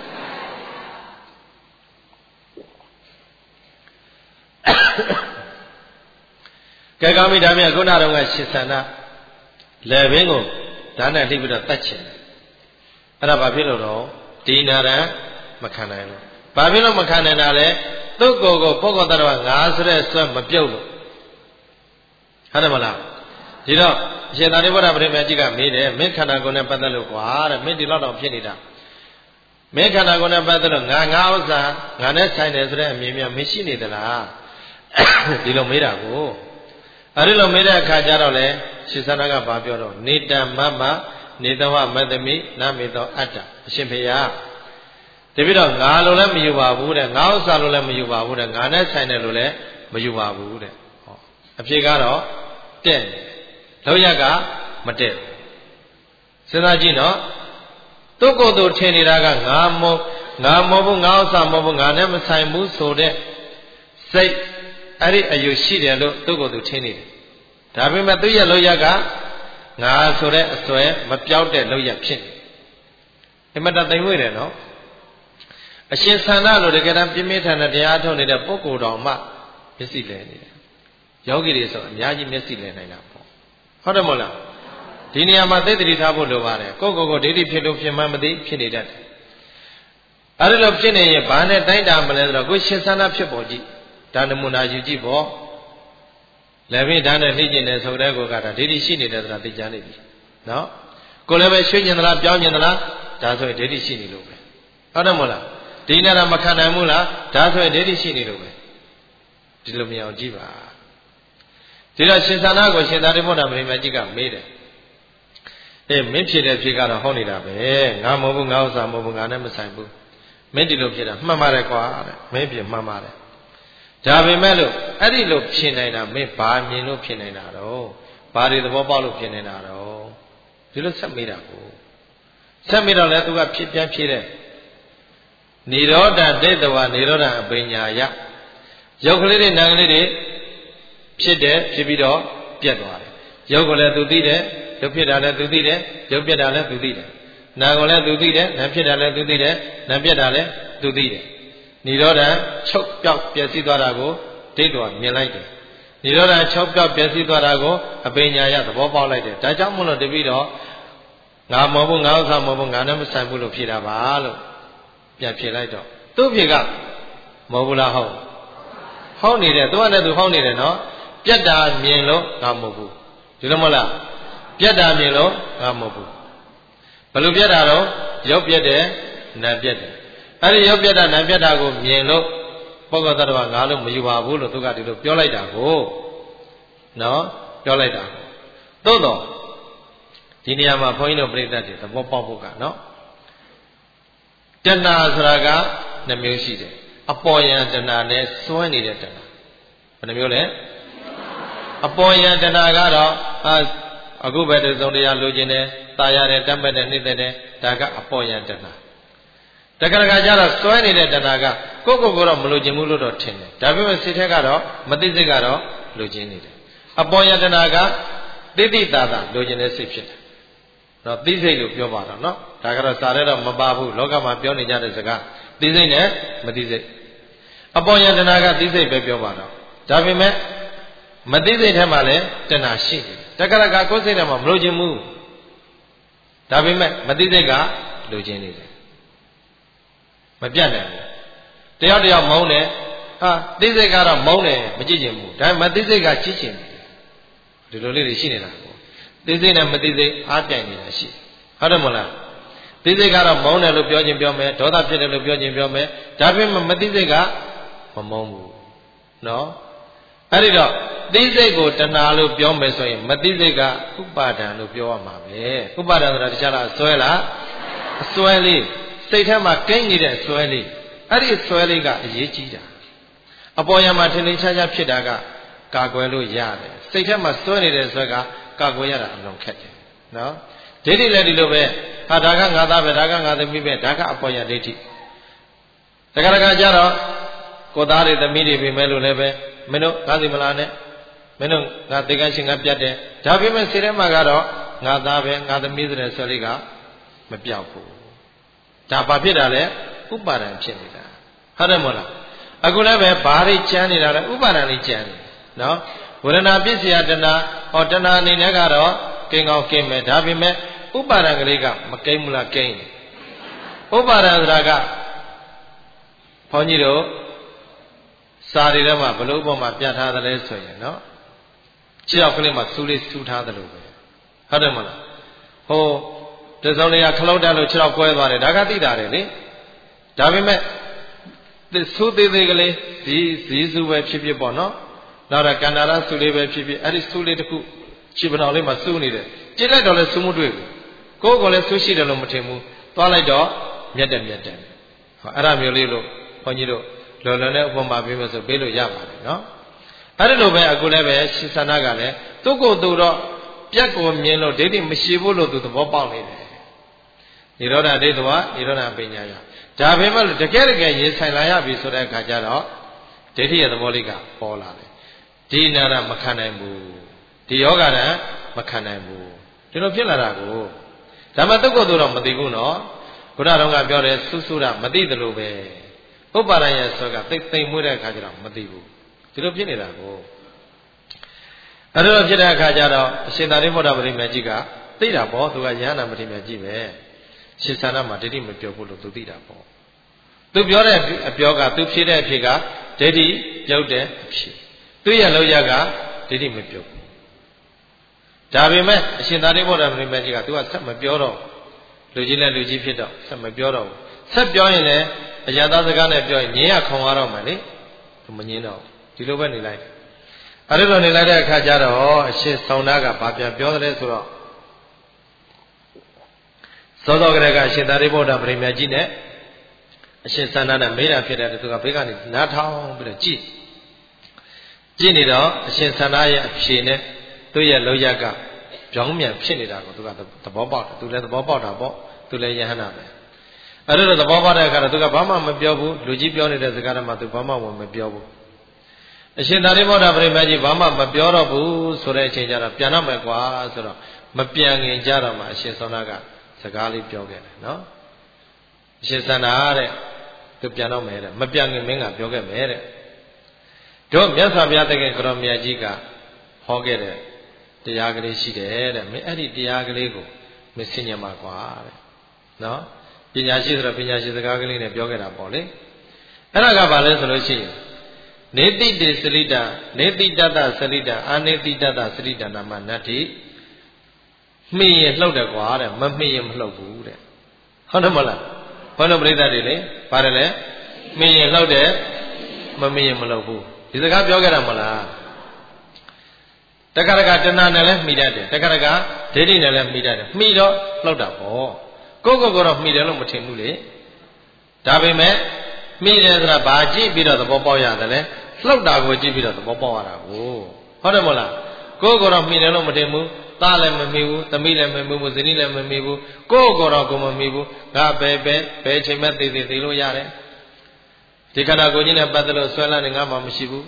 ကဲကောင်းပြီဒါမြတ်ခုနတော့ကရှစ်ဆန္ဒလယ်ပင်ကိုဓာတ်နဲ့လှိပြီးတော့တတ်ချင်တယ်အဲ့ဒါဘာဖြစ်လို့တော့ဒီနာရမခံနိုင်လို့ဘာဖြစ်လို့မခံနိုင်တာလဲသူ့ကိုယ်ကိုပုဂ္ဂိုလ်တ attva ငါဆိုတဲ့ဆွဲမပြုတ်လို့ဟုတ်တယ်မလားဒီတော့အရှင်သာရိပုတ္တပရိမေကြီးကမေးတယ်မင်းခန္ဓာကိုယ်နဲ့ပတ်သက်လို့ကွာတဲ့မင်းဒီလောက်တော့ဖြစ်နေတာမင်းခန္ဓာကိုယ်နဲ့ပတ်သက်လို့ငါငါဥစ္စာငါနဲ့ဆိုင်တယ်ဆိုတဲ့အမြင်များမရှိနေသလားဒီလိုမေးတာကိုအဲဒီလိုမေးတဲ့အခါကျတော့လေရှင်သာရကဘာပြောတော့နေတမမနေတဝမတ္တမိနမေသောအတ္တအရှင်ဖေယတပိတော့ငါလိုလည်းမယူပါဘူးတဲ့ငါဥစ္စာလိုလည်းမယူပါဘူးတဲ့ငါနဲ့ဆိုင်တယ်လို့လည်းမယူပါဘူးတဲ့ဟောအဖြစ်ကတော့တဲ့လောက်ရကမတဲ့စဉ်းစားကြည့်နော်သူ့ကိုယ်သူထင်နေတာကငါမဟုတ်ငါမဟုတ်ဘူးငါဥစ္စာမဟုတ်ဘူးငါနဲ့မဆိုင်ဘူးဆိုတဲ့စိတ်အဲ့ဒီအယူရှိတယ်လို့သူ့ကိုယ်သူထင်နေတယ်ဒါပေမဲ့သူ့ရဲ့လောက်ရကငါဆိုတဲ့အစွဲမပြောက်တဲ့လောက်ရဖြစ်နေအမတသိမ်ဝေးတယ်နော်အရှင်ဆန္ဒလိုတကယ်တမ်းပြင်းပြထန်တဲ့တရားထုတ်နေတဲ့ပုဂ္ဂိုလ်တော်မှမျက်စိလဲနေတယ်ယောဂီတွေဆိုအများကြီးမျက်စိလဲနိုင်တာပေါ့ဟုတ်တယ်မဟုတ်လားဒီနေရာမှာသိတိထားဖို့လိုပါတယ်ကိုယ့်ကိုယ်ကိုဒိဋ္ဌိဖြစ်လို့ဖြစ်မှမသိဖြစ်နေတတ်တယ်အဲဒီလိုဖြစ်နေရင်ဘာနဲ့တိုင်းတာမလဲဆိုတော့ကိုယ်ရှင်ဆန္ဒဖြစ်ပေါ်ကြည့်ဒါနမူနာယူကြည့်ပေါ့လည်းပြီးဒါနဲ့နှိမ့်ကျင်တယ်ဆိုတဲ့ကိုကဒါဒိဋ္ဌိရှိနေတယ်ဆိုတာသိကြနေပြီနော်ကိုယ်လည်းပဲရွှေ့ကျင်သလားပြောင်းကျင်သလားဒါဆိုရင်ဒိဋ္ဌိရှိနေလို့ပဲဟုတ်တယ်မဟုတ်လားဒီနေရာမခံနိုင်ဘူးလားဒါဆိုရင်ဒိဋ္ဌိရှိနေလို့ပဲဒီလိုမရအောင်ကြည့်ပါဒီတော့ရှင်သာနာကိုရှင်သာရိပုတ္တမင်းကြီးကမေးတယ်အေးမင်းဖြစ်တဲ့ဖြစ်ကတော့ဟောနေတာပဲငါမဟုတ်ဘူးငါဥစ္စာမဟုတ်ဘူးငါနဲ့မဆိုင်ဘူးမင်းဒီလိုဖြစ်တာမှန်ပါတယ်ကွာတဲ့မင်းဖြစ်မှန်ပါတယ်ဒါပေမဲ့လို့အဲ့ဒီလိုဖြစ်နေတာမင်းဘာမြင်လို့ဖြစ်နေတာတော့ဘာတွေသဘောပေါက်လို့ဖြစ်နေတာတော့ဒီလိုဆက်မေးတာကိုဆက်မေးတော့လဲသူကဖြစ်ပြန်ဖြစ်တဲ့နိရောဓဒိဋ္ဌဝနိရောဓအပညာယရုပ်ကလေးတွေနာမ်ကလေးတွေဖြစ်တယ်ဖြစ်ပြီးတော့ပြတ်သွားတယ်ရုပ်ကိုလည်းသူသိတယ်ရုပ်ဖြစ်တာလည်းသူသိတယ်ရုပ်ပြတ်တာလည်းသူသိတယ်နာမ်ကိုလည်းသူသိတယ်နာမ်ဖြစ်တာလည်းသူသိတယ်နာမ်ပြတ်တာလည်းသူသိတယ်နိရောဓချုပ်ပြောက်ပျက်စီးသွားတာကိုဒိဋ္ဌဝမြင်လိုက်တယ်နိရောဓချုပ်ပြောက်ပျက်စီးသွားတာကိုအပညာယသဘောပေါက်လိုက်တယ်ဒါကြောင့်မို့လို့တပည့်တော့ငါမဟုတ်ဘူးငါဥစ္စာမဟုတ်ဘူးငါနဲ့မဆိုင်ဘူးလို့ဖြေတာပါလို့ပြန်ဖြေလိုက်တော့သူ့ဖြေကမဟုတ်ဘူးလားဟုတ်ဟောင်းနေတယ်သူကလည်းသူဟောင်းနေတယ်နော်ပြတ်တာမြင်လို့ငါမဟုတ်ဘူးဒီလိုမဟုတ်လားပြတ်တာမြင်လို့ငါမဟုတ်ဘူးဘယ်လိုပြတ်တာတော့ရုပ်ပြတ်တယ်နာမ်ပြတ်တယ်အဲ့ဒီရုပ်ပြတ်တာနာမ်ပြတ်တာကိုမြင်လို့ပုဂ္ဂိုလ်သတ္တဝါငါလို့မယူပါဘူးလို့သူကဒီလိုပြောလိုက်တာကိုနော်ပြောလိုက်တာသို့တော့ဒီနေရာမှာဘုန်းကြီးတို့ပြိဿတ်တွေသဘောပေါက်ဖို့ကနော်တဏှာဆိုတာကနှမျိုးရှိတယ်အပေါ်ယံတဏှာနဲ့စွဲနေတဲ့တဏှာဘယ်နှမျိုးလဲအပေါ်ယံတဏှာကတော့အခုပဲတုံတရားလိုချင်တယ်ตายရတယ်တတ်မဲ့တယ်နှိမ့်တဲ့တယ်ဒါကအပေါ်ယံတဏှာတက္ကရာကြတော့စွဲနေတဲ့တဏှာကကိုယ့်ကိုယ်ကိုတော့မလိုချင်ဘူးလို့တော့ထင်တယ်ဒါပေမဲ့စိတ်ထဲကတော့မသိစိတ်ကတော့လိုချင်နေတယ်အပေါ်ယံတဏှာကတိတိတာတာလိုချင်တဲ့စိတ်ဖြစ်တယ်နော်သိစိတ်လို့ပြောပါတော့နော်ဒါကတော့စာရဲတော့မပါဘူးလောကမှာပြောနေကြတဲ့စကားသိစိတ်နဲ့မသိစိတ်အပေါ်ယံတဏှာကသိစိတ်ပဲပြောပါတော့ဒါပေမဲ့မသိစိတ်ထဲမှာလည်းတဏှာရှိတယ်တက္ကရာကကိုယ်စိတ်ထဲမှာမလိုချင်ဘူးဒါပေမဲ့မသိစိတ်ကလိုချင်နေတယ်မပြတ်နိုင်ဘူးတယောက်တယောက်မုန်းတယ်ဟာသိစိတ်ကတော့မုန်းတယ်မကြည့်ချင်ဘူးဒါပေမဲ့မသိစိတ်ကကြည့်ချင်တယ်ဒီလိုလေးတွေရှိနေတာကိုသိစိတ်နဲ့မသိစိတ်အားပြိုင်နေတာရှိဟုတ်တယ်မလားသိစိတ်ကတော့မုန်းတယ်လို့ပြောခြင်းပြောမယ်ဒေါသဖြစ်တယ်လို့ပြောခြင်းပြောမယ်ဒါပေမဲ့မသိစိတ်ကမမုန်းဘူးနော်အဲ့ဒီတော့သိစိတ်ကိုတဏှာလို့ပြောမယ်ဆိုရင်မသိစိတ်ကဥပါဒံလို့ပြောရမှာပဲဥပါဒံဆိုတာတခြားလားအစွဲလားအစွဲလေးစိတ်ထဲမှာကိန်းနေတဲ့ဆွဲလေးအဲ့ဒီဆွဲလေးကအရေးကြီးတာအပေါ်ယံမှာထင်ထင်ရှားရှားဖြစ်တာကကာကွယ်လို့ရတယ်စိတ်ထဲမှာဆွဲနေတဲ့ဆွဲကကာကွယ်ရတာအလွန်ခက်တယ်နော်ဒိဋ္ဌိလည်းဒီလိုပဲဟာဒါကငါသားပဲဒါကငါသမီးပဲဒါကအပေါ်ယံဒိဋ္ဌိတခါတခါကျတော့ကိုသားတွေသမီးတွေပြင်မဲ့လို့လည်းပဲမင်းတို့ကားစီမလားနဲ့မင်းတို့ငါတေကန်းရှင်ကပြတ်တယ်ဒါပေမဲ့စိတ်ထဲမှာကတော့ငါသားပဲငါသမီးဆိုတဲ့ဆွဲလေးကမပြောက်ဘူးဒါဘာဖြစ်တာလဲဥပါဒံဖြစ်နေတာဟုတ်တယ်မဟုတ်လားအခုလည်းပဲဘာတွေကြမ်းနေတာလဲဥပါဒံလေးကြမ်းနေနော်ဝေဒနာပစ္စယတဏဟောတဏအနေနဲ့ကတော့ကိန်းကောင်းကိန်းမယ်ဒါပေမဲ့ဥပါဒံကလေးကမကိန်းဘူးလားကိန်းဥပါဒံဆိုတာကဘုန်းကြီးတို့စာရီထဲမှာဘလို့ပေါ်မှာပြထားတယ်လဲဆိုရင်နော်ခြေောက်ကလေးမှာစူးလေးစူးထားတယ်လို့ပဲဟုတ်တယ်မလားဟိုတစုံလေးကခလုတ်တက်လို့ခြေောက်ကွဲသွားတယ်ဒါကသိတာတယ်လေဒါပေမဲ့စူးသေးသေးကလေးဒီဇီးစူးပဲဖြစ်ဖြစ်ပေါ့နော်နောက်တော့ကန္နာရစူးလေးပဲဖြစ်ဖြစ်အဲ့ဒီစူးလေးတစ်ခုခြေပထောင်လေးမှာစူးနေတယ်ကြည့်လိုက်တော့လဲစူးမတွေ့ဘူးကိုယ်ကလည်းစူးရှိတယ်လို့မထင်ဘူးသွားလိုက်တော့မြတ်တယ်မြတ်တယ်ဟောအဲ့ဒါမျိုးလေးလို့ဘုန်းကြီးတို့လော်လွန်တဲ့ဥပမာပေးမယ်ဆိုပေးလို့ရပါတယ်နော်အဲ့ဒီလိုပဲအခုလည်းပဲရှင်သန္တာကလည်းသူ့ကိုယ်သူတော့ပြက်ကိုမြင်လို့ဒိဋ္ဌိမရှိဘူးလို့သူသဘောပေါက်နေတယ်နိရောဓဒိဋ္ဌဝနိရောဓပညာယဒါပေမဲ့တကယ်တကယ်ရေးဆိုင်လာရပြီဆိုတဲ့အခါကျတော့ဒိဋ္ဌိရဲ့သဘောလေးကပေါ်လာတယ်ဒီနာရမခံနိုင်ဘူးဒီယောဂရမခံနိုင်ဘူးဒီလိုဖြစ်လာတာကိုဒါမှသူ့ကိုယ်သူတော့မသိဘူးနော်ဘုရားတော်ကပြောတယ်ဆုစုရမသိတယ်လို့ပဲဥပါဒရဲ့ဆွဲကသိသိမ့်မွေးတဲ့အခါကျတော့မသိဘူးဒီလိုဖြစ်နေတာကိုအဲ့လိုဖြစ်တဲ့အခါကျတော့အရှင်သာရိပုတ္တပရိမေကြီးကသိတာပေါ့သူကယန္နာပရိမေကြီးပဲရှင်သာနာမှာဒိဋ္ဌိမပြောဘူးလို့သူသိတာပေါ့သူပြောတဲ့အပြောကသူဖြေတဲ့အဖြေကဒိဋ္ဌိပြုတ်တဲ့အဖြေသူရဲ့လောက်ရကဒိဋ္ဌိမပြုတ်ဘူးဒါပေမဲ့အရှင်သာရိပုတ္တပရိမေကြီးကသူကဆက်မပြောတော့လူကြီးနဲ့လူကြီးဖြစ်တော့ဆက်မပြောတော့ဘူးဆက်ပြောရင်လည်းအရာသားစကားနဲ့ပြောရင်ငင်းရခုံရတော့မယ်လေသူမငင်းတော့ဒီလိုပဲနေလိုက်အဲ့လိုနေလိုက်တဲ့အခါကျတော့အရှင်ဆောင်းသားကဘာပြန်ပြောတယ်ဆိုတော့သောတော်ကလေးကအရှင်သာရိပုတ္တပရိမေကြီးနဲ့အရှင်သန္တာနဲ့မေးတာဖြစ်တဲ့သူကဘေးကနေနားထောင်ပြီးတော့ကြည့်ကြည့်နေတော့အရှင်သန္တာရဲ့အဖြေနဲ့သူ့ရဲ့လောက်ရကပြောင်းပြန်ဖြစ်နေတာကိုသူကသဘောပေါက်တယ်သူလည်းသဘောပေါက်တာပေါ့သူလည်းယဟနာပဲအဲ့လိုသဘောပေါက်တဲ့အခါတော့သူကဘာမှမပြောဘူးလူကြီးပြောနေတဲ့စကားတွေမှာသူဘာမှမပြောဘူးအရှင်သာရိပုတ္တပရိမေကြီးဘာမှမပြောတော့ဘူးဆိုတဲ့အချိန်ကျတော့ပြန်တော့မယ်ကွာဆိုတော့မပြန်ခင်ကြတော့မှအရှင်သောနာကစကားလေးပြောခဲ့တယ်နော်အရှင်သန္တာတဲ့သူပြန်တော့မယ်တဲ့မပြန်ခင်မင်းကပြောခဲ့မယ်တဲ့တို့မြတ်စွာဘုရားတကယ်ကတော်မြတ်ကြီးကဟောခဲ့တဲ့တရားကလေးရှိတယ်တဲ့မင်းအဲ့ဒီတရားကလေးကိုမဆင်ញံပါကွာတဲ့နော်ပညာရှိဆိုတော့ပညာရှိစကားကလေးနဲ့ပြောခဲ့တာပေါ့လေအဲ့ဒါကဘာလဲဆိုလို့ရှိရင်နေတိတေစရိတာနေတိတတစရိတာအာနေတိတတစရိတာနာမနတ္တိမှီရင်လှုပ်တယ်ကွာတဲ့မမှီရင်မလှုပ်ဘူးတဲ့ဟုတ်တယ်မလားဘုန်းတော်ပရိသတ်တွေလေပါတယ်လေမှီရင်လှုပ်တယ်မမှီရင်မလှုပ်ဘူးဒီစကားပြောခဲ့တာမလားတက္ကရကတဏှာနဲ့လည်းမှီတတ်တယ်တက္ကရကဒိဋ္ဌိနဲ့လည်းမှီတတ်တယ်မှီတော့လှုပ်တာပေါ့ကိုယ့်ကိုယ်ကတော့မှီတယ်လို့မထင်ဘူးလေဒါပေမဲ့မှီတယ်ဆိုတာဘာကြည့်ပြီးတော့သဘောပေါက်ရတယ်လဲလှုပ်တာကိုကြည့်ပြီးတော့သဘောပေါက်ရတာကိုဟုတ်တယ်မဟုတ်လားကိုယ့်ကိုယ်တော့မှီတယ်လို့မထင်ဘူးသားလည်းမမှီဘူးသမီးလည်းမမှီဘူးဇနီးလည်းမမှီဘူးကိုယ့်ကိုယ်တော့ကိုမမှီဘူးငါပဲပဲဘယ်ချိန်မှသိသိသိလို့ရတယ်ဒီခန္ဓာကိုယ်ကြီးနဲ့ပတ်သက်လို့ဆွဲလန်းနေငါမှမရှိဘူး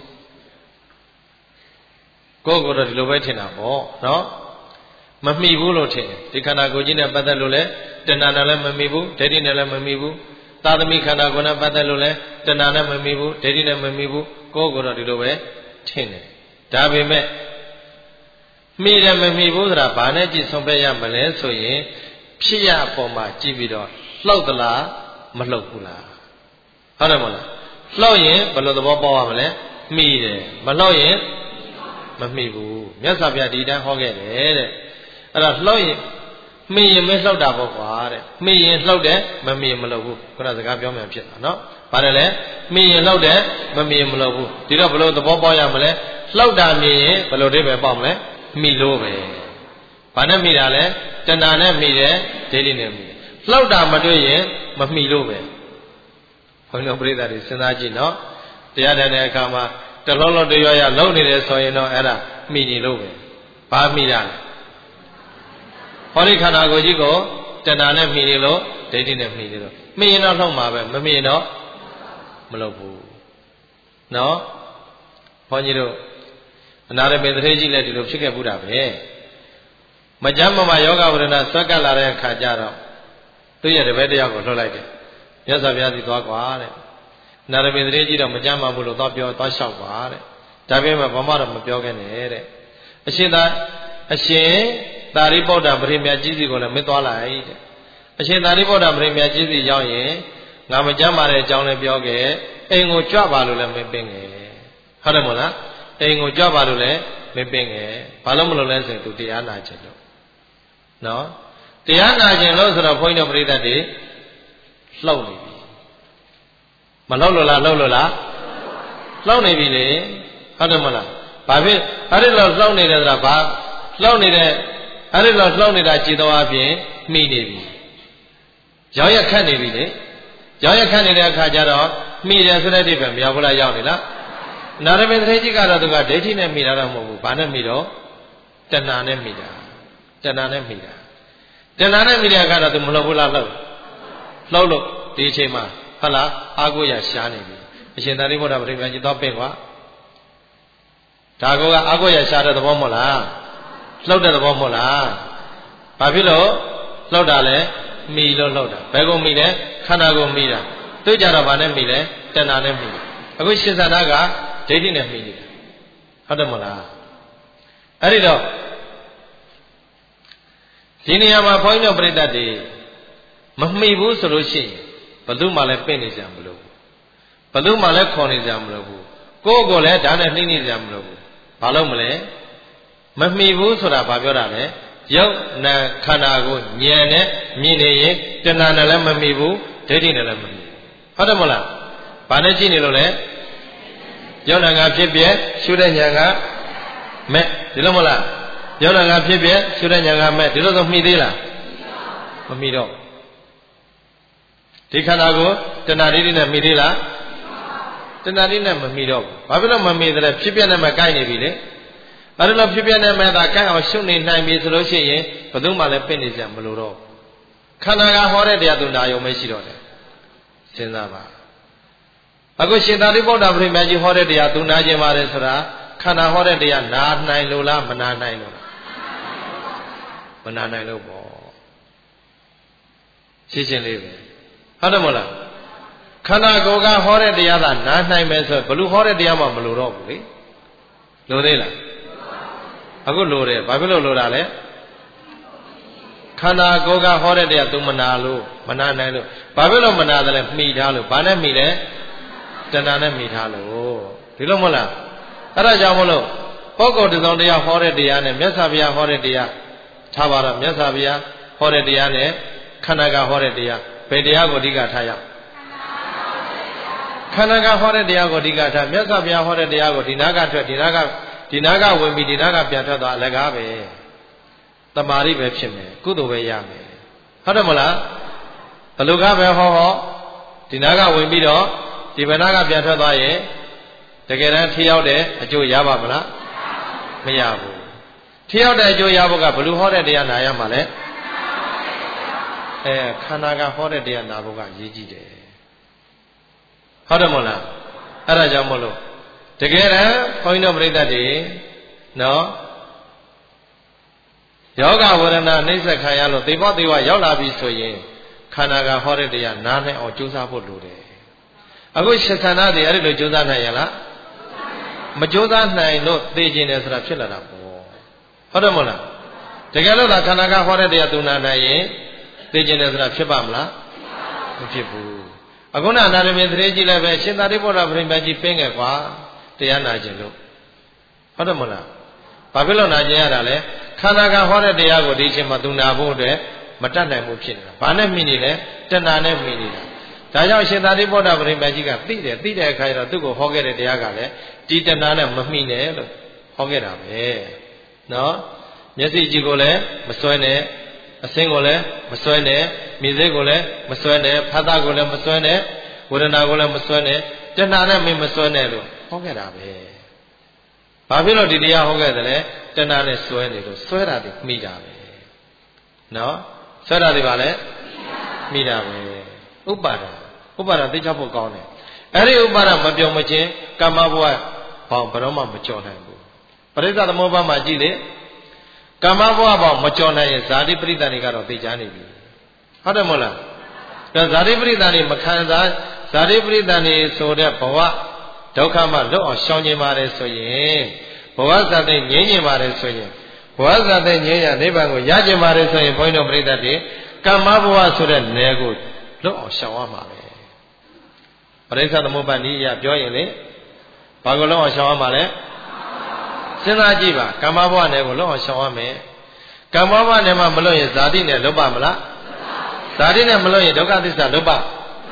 ကိုယ့်ကိုယ်တော့ဒီလိုပဲထင်တာပေါ့နော်မမှီဘူးလို့ထင်တယ်ဒီခန္ဓာကိုယ်ကြီးနဲ့ပတ်သက်လို့လည်းတဏှာနဲ့လည်းမမှီဘူးဒိဋ္ဌိနဲ့လည်းမမှီဘူးသာသမီခန္ဓာကိုယ်နဲ့ပတ်သက်လို့လည်းတဏှာနဲ့မမှီဘူးဒိဋ္ဌိနဲ့မမှီဘူးကိုယ့်ကိုယ်တော့ဒီလိုပဲထင်တယ်ဒါပေမဲ့မှီတယ်မမှီဘူးဆိုတာဘာနဲ့ကြည့်ဆုံးဖြတ်ရမလဲဆိုရင်ဖြစ်ရအပေါ်မှာကြည့်ပြီးတော့လှုပ်သလားမလှုပ်ဘူးလားဟုတ်တယ်မဟုတ်လားလှုပ်ရင်ဘယ်လိုသဘောပေါက်ရမလဲမှီတယ်မလှုပ်ရင်မမှီဘူးမြတ်စွာဘုရားဒီတန်းဟောခဲ့တယ်တဲ့အဲ့တော့လှုပ်ရင်မှီရင်မလှုပ်တာပေါ့ကွာတဲ့မှီရင်လှုပ်တယ်မမှီရင်မလှုပ်ဘူးခုနစကားပြောမှဖြစ်တာနော်ဘာလဲလဲမှီရင်လှုပ်တယ်မမှီရင်မလှုပ်ဘူးဒီတော့ဘယ်လိုသဘောပေါက်ရမလဲလှုပ်တာမြင်ရင်ဘယ်လိုအဓိပ္ပာယ်ပေါက်မလဲမှီလို့ပဲဘာနဲ့မှီတာလဲတဏှာနဲ့မှီတယ်ဒိဋ္ဌိနဲ့မှီတယ်လှုပ်တာမတွေ့ရင်မမှီလို့ပဲဘုန်းတော်ပရိသတ်တွေစဉ်းစားကြည့်နော်တရားတဲ့အခါမှာတလုံးလုံးတရွရလှုပ်နေတယ်ဆိုရင်တော့အဲ့ဒါမှီနေလို့ပဲဘာမှီတာလဲဟောဒီခန္ဓာကိုယ်ကြီးကိုတဏှာနဲ့မှီနေလို့ဒိဋ္ဌိနဲ့မှီနေလို့မှီရင်တော့လှုပ်မှာပဲမမှီရင်တော့မလှုပ်ဘူးနော်ဘုန်းကြီးတို့အနာရမေတ္ထေကြီးလည်းဒီလိုဖြစ်ခဲ့ဘူးတာပဲမကြမ်းမမယောဂဝရဏဆွဲကပ်လာတဲ့အခါကျတော့သူ့ရဲ့တပည့်တယောက်ကိုလွှတ်လိုက်တယ်မြတ်စွာဘုရားစီသွားကွာတဲ့အနာရမေတ္ထေကြီးတော့မကြမ်းမဘူးလို့သွားပြောသွားလျှောက်ပါတဲ့ဒါပေမဲ့ဘာမှတော့မပြောခဲ့နဲ့တဲ့အရှင်သာအရှင်သာရိပုတ္တပရိမြတ်ကြီးစီကိုလည်းမသွားလိုက်တဲ့အရှင်သာရိပုတ္တပရိမြတ်ကြီးစီရောက်ရင်ငါမကြမ်းပါတဲ့အကြောင်းလည်းပြောခဲ့အိမ်ကိုကြွပါလို့လည်းမပင်ခဲ့ဟုတ်တယ်မို့လားအိမ်ကိုကြွပါလို့လည်းမပင်ခဲ့ဘာလို့မလို့လဲဆိုရင်သူတရားနာခြင်းလို့နော်တရားနာခြင်းလို့ဆိုတော့ဘုန်းကြီးတို့ပရိသတ်တွေလှုပ်နေပြီမလှုပ်လို့လားလှုပ်လို့လားလှုပ်နေပြီလေဟုတ်တယ်မလားဘာဖြစ်အဲ့ဒီလိုလှုပ်နေတယ်ဆိုတာဘာလှုပ်နေတဲ့အဲ့ဒီလိုလှုပ်နေတာကြည်တော်အပြင်မိနေပြီရောင်းရခတ်နေပြီလေရောင်းရခတ်နေတဲ့အခါကျတော့မိတယ်ဆိုတဲ့အိဗယ်မြောက်ဘုရားရောက်နေလားနာရမေတ္ထေကြီးကတော့သူကဒိဋ္ဌိနဲ့မိတာတော့မဟုတ်ဘူးဘာနဲ့မိတော့တဏှာနဲ့မိတာတဏှာနဲ့မိတာတဏှာနဲ့မိတဲ့အခါတော့သူမလှုပ်ဘူးလားလှုပ်လှုပ်လို့ဒီအချိန်မှာဟုတ်လားအာကိုရရှားနေပြီအရှင်သာရိပုတ္တပရိမြတ်ကြီးတော့ပင့်ကွာဒါကောကအာကိုရရှားတဲ့သဘောမဟုတ်လားလှုပ်တဲ့သဘောမဟုတ်လားဘာဖြစ်လို့လှုပ်တာလဲမိလို့လှုပ်တာဘယ်ကုန်မိလဲခန္ဓာကိုမိတာသူကြတော့ဘာနဲ့မိလဲတဏှာနဲ့မိအခုရှင်သာနာကဒိဋ္ဌိနဲ့မိနေတာဟုတ်တယ်မလားအဲ့ဒီတော့ဒီနေရာမှာဘုန်းကြီးတို့ပြိတ္တတွေမမိဘူးဆိုလို့ရှိရင်ဘယ်သူမှလည်းပင့်နေကြမလို့ဘယ်သူမှလည်းခေါ်နေကြမလို့ဘူးကိုယ့်ကိုယ်လည်းဓာတ်နဲ့နှိမ့်နေကြမလို့ဘူးဘာလို့မလဲမမိဘူးဆိုတာဘာပြောတာလဲရုပ်နာခန္ဓာကိုဉာဏ်နဲ့မြင်နေရင်တဏှာနဲ့လည်းမမိဘူးဒိဋ္ဌိနဲ့လည်းမမိဘူးဟုတ်တယ်မလားဘာနဲ့ကြည့်နေလို့လဲရုပ်နာကဖြစ်ပြရှုတဲ့ဉာဏ်ကမဲ့ဒီလိုမလားရုပ်နာကဖြစ်ပြရှုတဲ့ဉာဏ်ကမဲ့ဒီလိုဆိုမိသေးလားမမိတော့ဒီခန္ဓာကိုတဏှာဒိဋ္ဌိနဲ့မိသေးလားတဏှာဒိဋ္ဌိနဲ့မမိတော့ဘူးဘာဖြစ်လို့မမိသလဲဖြစ်ပြနဲ့မှကိုက်နေပြီလေအဲ့ဒါလို့ဖြစ်ပြနဲ့မှသာကိုက်အောင်ရှုနေနိုင်ပြီဆိုလို့ရှိရင်ဘယ်သူမှလည်းပြင့်နေကြမလို့တော့ခန္ဓာကဟောတဲ့တရားသူနာယုံမရှိတော့တယ်စဉ်းစားပါအခုရှင်သာရိပုတ္တပရိမြတ်ကြီးဟောတဲ့တရားသူနာခြင်းပါတယ်ဆိုတာခန္ဓာဟောတဲ့တရားနာနိုင်လို့လားမနာနိုင်လို့လားမနာနိုင်လို့ပေါ့ရှင်းရှင်းလေးပဲဟုတ်တယ်မဟုတ်လားခန္ဓာကိုယ်ကဟောတဲ့တရားသာနာနိုင်မယ်ဆိုဘယ်လိုဟောတဲ့တရားမှမလိုတော့ဘူးလေလိုသေးလားအခုလိုတယ်ဘာဖြစ်လို့လိုတာလဲခန္ဓာကိုယ်ကဟောတဲ့တရား तू မနာလို့မနာနိုင်လို့ဘာဖြစ်လို့မနာတယ်လဲမှီထားလို့ဘာနဲ့မှီလဲတဏှာနဲ့မှီထားလို့ဒီလိုမဟုတ်လားအဲ့ဒါကြောင့်မလို့ပုဂ္ဂိုလ်တစ်စုံတရားဟောတဲ့တရားနဲ့မြတ်စွာဘုရားဟောတဲ့တရားထားပါတော့မြတ်စွာဘုရားဟောတဲ့တရားနဲ့ခန္ဓာကဟောတဲ့တရားဘယ်တရားကိုအဓိကထားရခန္ဓာကဟောတဲ့တရားကိုအဓိကထားမြတ်စွာဘုရားဟောတဲ့တရားကိုဒီနာကထွက်ဒီနာကဒီနာကဝင်ပြီးဒီနာကပြန်ထွက်သွားအလကားပဲတမာရိပဲဖြစ်မယ်ကုသိုလ်ပဲရမယ်ဟုတ်တယ်မလားဘယ်လိုကပဲဟောဟောဒီနာကဝင်ပြီးတော့ဒီဘနာကပြန်ထွက်သွားရင်တကယ်တမ်းထရောက်တဲ့အကျိုးရပါမလားမရဘူးထရောက်တဲ့အကျိုးရဖို့ကဘယ်လိုဟောတဲ့တရားနာရမှာလဲအဲခန္ဓာကဟောတဲ့တရားနာဖို့ကရည်ကြည့်တယ်ဟုတ်တယ်မဟုတ်လားအဲ့ဒါကြောင့်မလို့တကယ်တမ်းဘုန်းကြီးတို့ပြိဿတ်တွေနော်ယောဂဝရဏနှိစ္စခံရလို့သေဘောသေဝရောက်လာပြီဆိုရင်ခန္ဓာကဟောတဲ့တရားနားနိုင်အောင်ကြိုးစားဖို့လိုတယ်အခုရှင်ခန္ဓာတွေအဲ့ဒီလိုကြိုးစားနိုင်ရလားမကြိုးစားနိုင်လို့သိကျင်တယ်ဆိုတာဖြစ်လာတာပေါ့ဟုတ်တယ်မဟုတ်လားတကယ်လို့သာခန္ဓာကဟောတဲ့တရားသူနာနိုင်ရင်သိကျင်တယ်ဆိုတာဖြစ်ပါမလားမဖြစ်ဘူးအခုနအနာရမေသရေကြီးလည်းပဲရှင်သာရိပုတ္တပရိမြတ်ကြီးပင်းခဲ့ကွာတရားနာခြင်းလို့ဟုတ်တယ်မဟုတ်လားဘာဖြစ်လို့နာခြင်းရတာလဲခန္ဓာကဟောတဲ့တရားကိုဒီအချိန်မှာသူနာဖို့အတွက်မတတ်နိုင်ဘူးဖြစ်နေတာဘာနဲ့မိနေလဲတဏှာနဲ့မိနေတာဒါကြောင့်ရှင်သာရိပုတ္တပရိမြတ်ကြီးကသိတယ်သိတဲ့အခါကျတော့သူ့ကိုဟောခဲ့တဲ့တရားကလည်းဒီတဏှာနဲ့မမိနဲ့လို့ဟောခဲ့တာပဲနော်မျက်စိကြည့်ကိုလည်းမစွဲနဲ့အစင်းကိုလည်းမစွဲနဲ့မြင်စိတ်ကိုလည်းမစွဲနဲ့ဖတ်တာကိုလည်းမစွဲနဲ့ဝေဒနာကိုလည်းမစွဲနဲ့တဏှာနဲ့မမစွဲနဲ့လို့ဟောခဲ့တာပဲဘာဖြစ်လို့ဒီတရားဟောခဲ့တယ်လဲတဏှာနဲ့စွဲနေလို့စွဲတာဒီမိတာပဲနော်စွဲတာဒီပါလဲမိတာပဲဥပါဒံဥပါဒံသိချဖို့ကောင်းတယ် Ari upara mabyo machin kama bwa bao baroma machona bu. Parisa the moba majile kama bwa bao machona ye zadi pritani karo tijani bi. Hada mola. The zadi pritani makhanza zadi pritani so de bawa dokama lo or shonye mare so ye. Bawa zade nyenye mare so ye. Bawa zade nyenya nebango yaje mare so ye point of pritati kama bwa so de nego lo or shawa mare. Parisa the moba ni ya joy in it. Pagolo or shawa mare. Sinajiba, Kamawa never or shawa me. Kamawa never Maloy Zadi ne Lobamala. Zadi ne Maloy Dogatisa Loba.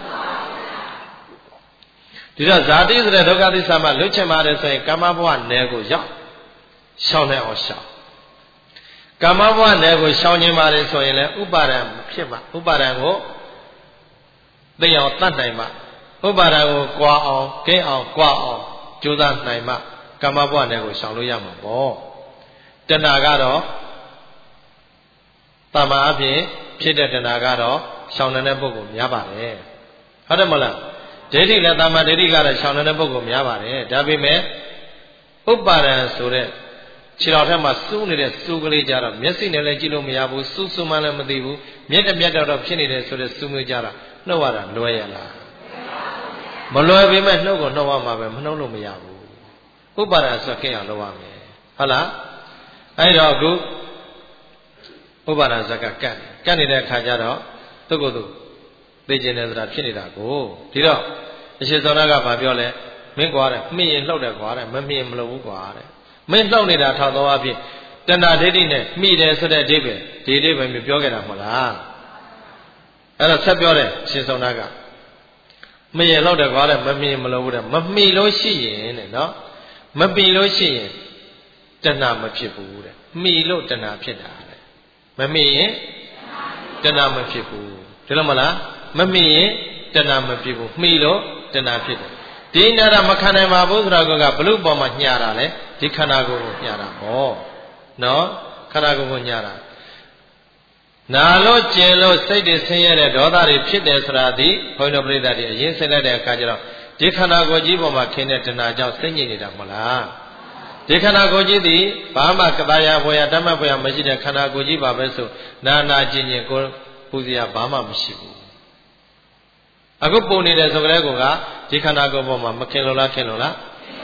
Did a Zadi the Dogatisama Luchamare say Kamawa nego ya. Shone or shaw. Kamawa nego shawny mare soile Ubaram, Kiba, Ubarango. They are Tantama. Ubarango, Qua, K or Qua, Judan Naima. Kamawa nego Shaluyama bo. Tenagaro Tamabi, Peter Tenagaro, Shawnana Bogum Yabare. Hadamala. Dedi Latama Dediga, Shawnana Bogum Yabare. Dabime Ubara Sure. Chiratama soon is Sugli Jara, Messin Elegilo Miabu, Susumana Madibu, Meta Meta of Chinese to the Sumujara, no other, Noyala. Maloy women no go no one, Manolo Miabu. Ubara Sakea Loame. Hala, I go Ubara Zaka can. Canada Kajaro, Togodu. They generate Chinida go. Tiro, she is Onaga Babiole, Mingware, me and Loda Guare, Mammy and Mlo Guare. Men lonely that how Abi. Then I didn't me there so that David, David when we Bioga Mola. And a Sabiore, she is Onaga. Me and Loda Guare, Mammy and Mlo, Mammy Loshi, no? Mabilo she Tanama people, Milo Tana Pida. Mammy, Tanama people. Telamala, Mammy, Tanama people, Milo, Tana Pida. Dinara Makana Mabu, Ragoga, Blue Bomber Nyara, Tikanago Nyara. Oh, no, Kanago Nyara. Nalo Jello said the same daughter, Pit Esradi, point of that yes, and that Kajara. Dekanago Jiboma Kenneth and Naja singing it Amola. Dekanago Jidi, Bama Kabaya, Boya Dama Boya Majida Kanago Jiba Beso, Nana Jinian Go Puzia Bama Mishibu. A good pony as a Regoga, Dekanago Boma, Makelola Kelola.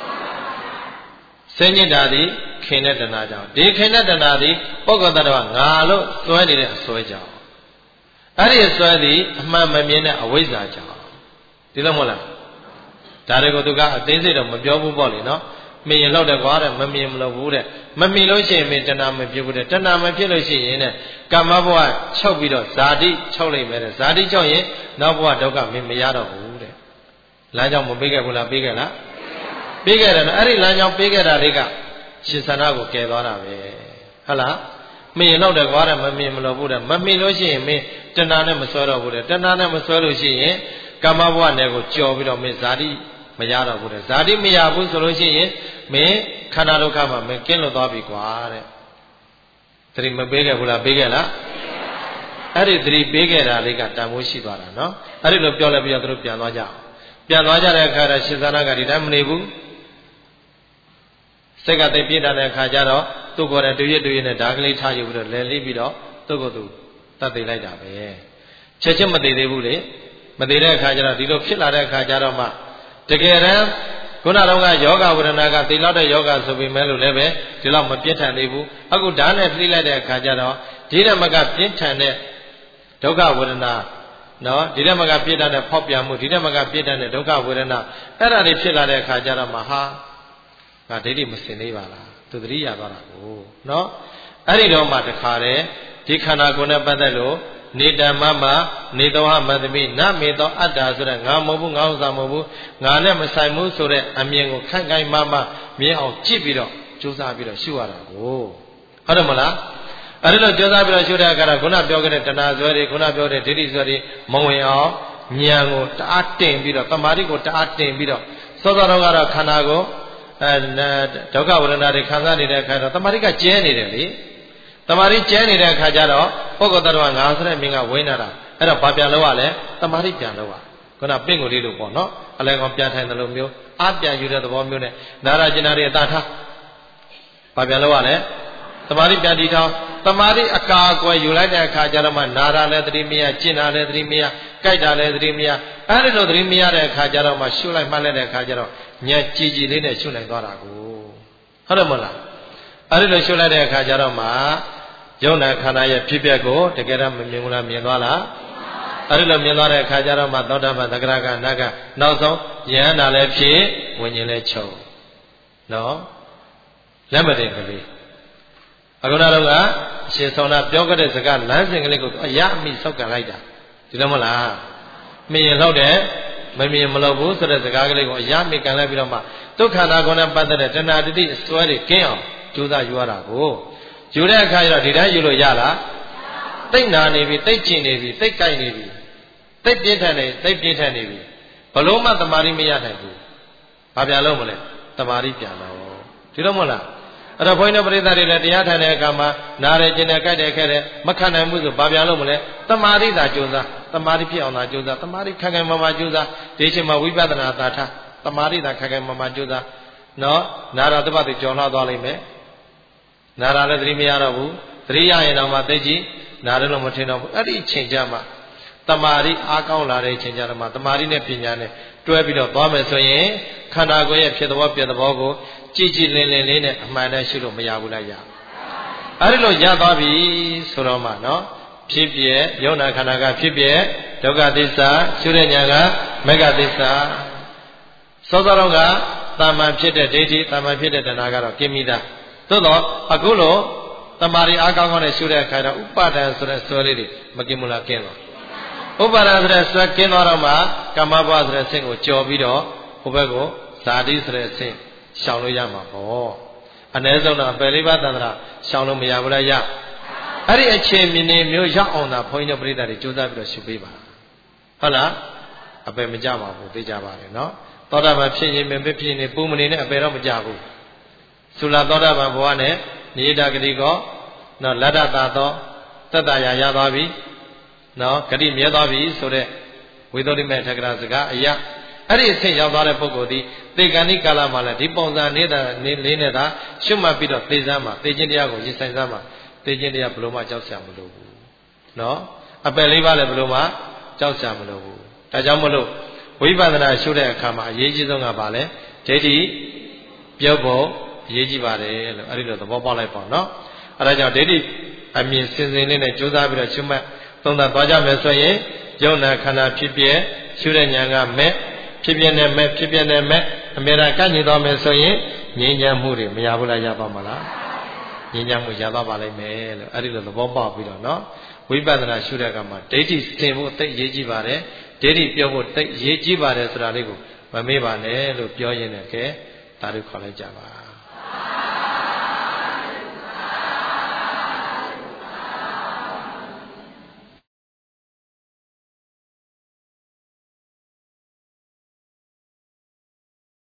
Singing Daddy, Kenneth and Naja. De Kenneth and Daddy, Bogodara, Nalo, Swedi, Soja. Ari Swedi, Mamma Mina, a wizard. Dilamola. Taragotuga, they said of Majobu Bolly, no? May you load a water, Mammy Mlavude, Mammy Loche, Metanam, Pibude, Tanama Piloshi in it, Kamabua, Chobido, Zadi, Chole, Zadi Joy, Nabua Doga, Mimiado Wood. Lanja Mobiga Bula Bigala. Bigger than Ari Lanja Bigger Ariga. Shisanago Kedona. Hala. May you load a water, Mammy Mlavude, Mammy Loshi, me, Tanana Masoro Wood, Tanana Masoro she, Kamabua Nego, Chobido, Miss Zadi. Mayara Buddha. Zadi Miyabu solution me Kanado Kama, me Kilo Dobi Quare. Three Mabega Buddha Bigela. Ari three bigger Liga Tamushi Bara, no? Ari no Piola Piatro Pianoja. Pianoja Kara Shizana Garidam Nebu. Sega de Pita and Kajaro, to go and do you do in a darkly tie you with a lily bido, to go to Tati Lida. Chechama de Bude, Madera Kajara, Dido Pilla Kajarama. Together, Kunalonga yoga with anaga, the lot of yoga so we melu leve, the lama pieta nebu, I go down at Lila de Kajano, Didamaga pietane, Doga with ana, no, Didamaga pieta and Popiamu, Didamaga pieta and Doga with ana, Era de Pila de Kajara Maha, not Didi Musinibala, to the Riabara, no, Aridoma de Kare, Dikana Guna Badalo. Nida Mama, Nidoha Madami, Namido Adazura, Namobu, Nazamobu, Nana Masaimu, Sure, Amiango, Kangai Mama, Mia of Chibido, Josabiro, Shuara. Oh, Hadamala. I don't know Josabiro Shura Garaguna Biogan, Tanazori, Guna Biogan, Tirizori, Moya, Miango, Tatin Bido, Tamarigo, Tatin Bido, Sodorogara Kanago, and Toga Uranari Kanani, Tamarika Jenny. Tamari Jenny Kajaro, Pogodarwa, Nazra, Minga, Winara, and a Papialoale, Tamari Pianoa. ခုနပင့်ကိုလေးလို့ပေါ့နော်အလဲကောင်ပြန်ထိုင်တယ်လို့မျိုးအပြန်ယူတဲ့သဘောမျိုးနဲ့နာရာကျင်နာတွေအတာထားဘာပြန်လို့ရလဲသမာဓိပြန်တည်ထောင်သမာဓိအကာအကွယ်ယူလိုက်တဲ့အခါကျတော့မှနာရာလည်းသတိမရကျင်နာလည်းသတိမရကြိုက်တာလည်းသတိမရအဲ့ဒီလိုသတိမရတဲ့အခါကျတော့မှရှုလိုက်မှတ်လိုက်တဲ့အခါကျတော့ညက်ကြည်ကြည်လေးနဲ့ရှုနိုင်သွားတာကိုဟုတ်တယ်မဟုတ်လားအဲ့ဒီလိုရှုလိုက်တဲ့အခါကျတော့မှယုံနာခန္ဓာရဲ့ဖြစ်ပျက်ကိုတကယ်တော့မမြင်ဘူးလားမြင်သွားလားအဲ့ဒီလိုမြင်သွားတဲ့အခါကျတော့မှသောတာပန်သဂရကနာကနောက်ဆုံးယဟန္တာလည်းဖြစ်ဝิญဉ်လည်းချုပ်နော်လက်မတင်ကလေးအခုနတော့ကအရှင်ဆောင်တာပြောခဲ့တဲ့စကားလမ်းစဉ်ကလေးကိုအရအမိဆောက်ကလိုက်တာဒီလိုမဟုတ်လားမြင်ရင်လောက်တယ်မမြင်မလို့ဘူးဆိုတဲ့စကားကလေးကိုအရမိကန်လိုက်ပြီးတော့မှဒုက္ခနာကောနဲ့ပတ်သက်တဲ့တဏှာတတိအစွဲတွေကင်းအောင်ကြိုးစားယူရတာကိုယူတဲ့အခါကျတော့ဒီတိုင်းယူလို့ရလားသိနာနေပြီသိကျင်နေပြီသိကြိုက်နေပြီသိပြင်းထန်နေသိပြင်းထန်နေပြီဘလို့မှတမာရီမရနိုင်ဘူးဘာပြန်လို့မလဲတမာရီပြန်တော့ဒီလိုမဟုတ်လားအဲ့တော့ဘုန်းကြီးတို့ပရိသတ်တွေလည်းတရားထိုင်တဲ့အခါမှာနားရကျင်တယ်ကြိုက်တယ်ခဲ့တယ်မခံနိုင်ဘူးဆိုဘာပြန်လို့မလဲတမာရီသာကြိုးစားတမာရီဖြစ်အောင်သာကြိုးစားတမာရီခိုင်ခိုင်မာမာကြိုးစားဒီအချိန်မှာဝိပဿနာသာထားတမာရီသာခိုင်ခိုင်မာမာကြိုးစားနော်နာရတပတ်တွေကြော်လှသွားလိမ့်မယ်နာရလည်းသတိမရတော့ဘူးသတိရရင်တော့မှသိကြည့်နာရလို့မထင်တော့ဘူးအဲ့ဒီအချိန်ကျမှတမာရီအားကောင်းလာတဲ့အချိန်ကျတော့မှတမာရီနဲ့ပညာနဲ့တွဲပြီးတော့သွားမယ်ဆိုရင်ခန္ဓာကိုယ်ရဲ့ဖြစ်သဘောပြသဘောကိုကြည်ကြည်လင်လင်လေးနဲ့အမှန်တည်းရှိလို့မရဘူးလားရအဲ့ဒီလိုရသွားပြီဆိုတော့မှနော်ဖြစ်ပြယုံနာခန္ဓာကဖြစ်ပြဒုက္ခသစ္စာရှုတဲ့ညာကမေဃသစ္စာသောသောတော့ကတာမန်ဖြစ်တဲ့ဒိဋ္ဌိတာမန်ဖြစ်တဲ့တဏှာကတော့ကိမိတာသို့တော့အခုလိုတမာရီအားကောင်းကောင်းနဲ့ရှုတဲ့အခါတော့ဥပါဒံဆိုတဲ့ဆွဲလေးတွေမกินမလားกินတော့ဥပါဒံဆိုတဲ့ဆွဲกินသွားတော့မှကာမဘဝဆိုတဲ့ဆင့်ကိုကြော်ပြီးတော့ဟိုဘက်ကိုဇာတိဆိုတဲ့ဆင့်ရှောင်လို့ရမှာပေါ့အ ਨੇ ဆုံးတော့ပယ်လေးပါးတန်ត្រာရှောင်လို့မရဘူးလားရအဲ့ဒီအခြေမြင်နေမျိုးရောက်အောင်သာဘုန်းကြီးတို့ပြိဿတွေကြိုးစားပြီးတော့ရှုပေးပါဟုတ်လားအပယ်မကြပါဘူးသိကြပါလေနော်သောတာပန်ဖြစ်ရင်မဖြစ်ရင်ပူမနေနဲ့အပယ်တော့မကြဘူးသုလသောတာပန်ဘဝနဲ့နိဒာဂတိကောနော်လတ္တတာသောတတ္တရာရသွားပြီနော်ဂတိမြဲသွားပြီဆိုတဲ့ဝိသုဒ္ဓိမေထကရာစကားအရာအဲ့ဒီအဆင့်ရောက်သွားတဲ့ပုဂ္ဂိုလ်ဒီသေကံဤကာလမှာလည်းဒီပုံစံနေတာနေလေးနဲ့သာရှုမှတ်ပြီးတော့သေစမ်းမှာသေခြင်းတရားကိုရင်ဆိုင်စမ်းမှာသေခြင်းတရားဘယ်လိုမှကြောက်စရာမလိုဘူးနော်အပယ်လေးပါးလည်းဘယ်လိုမှကြောက်စရာမလိုဘူးဒါကြောင့်မလို့ဝိပဿနာရှုတဲ့အခါမှာအရေးကြီးဆုံးကဘာလဲဒိဋ္ဌိပြုတ်ဖို့အရေးကြီးပါတယ်လို့အဲ့ဒီလိုသဘောပေါက်လိုက်ပါနော်အဲ့ဒါကြောင့်ဒိဋ္ဌိအမြင်စင်စင်လေးနဲ့ကြိုးစားပြီးတော့ရှုမှတ်သုံးသပ်သွားကြမယ်ဆိုရင်ယုံနာခန္ဓာဖြစ်ပြရှုတဲ့ဉာဏ်ကမဲ့ဖြစ်ပြနဲ့မဲ့ဖြစ်ပြနဲ့မဲ့အမြဲတမ်းကန့်ညီသွားမယ်ဆိုရင်ငြိမ်းချမ်းမှုတွေမရဘူးလားရပါမလားငြိမ်းချမ်းမှုရသွားပါလိမ့်မယ်လို့အဲ့ဒီလိုသဘောပေါက်ပြီးတော့နော်ဝိပဿနာရှုတဲ့အခါမှာဒိဋ္ဌိစင်ဖို့သိရေးကြည့်ပါတယ်ဒိဋ္ဌိပြောဖို့သိရေးကြည့်ပါတယ်ဆိုတာလေးကိုမမေ့ပါနဲ့လို့ပြောရင်းနဲ့ကဲဒါတို့ခေါ်လိုက်ကြပါ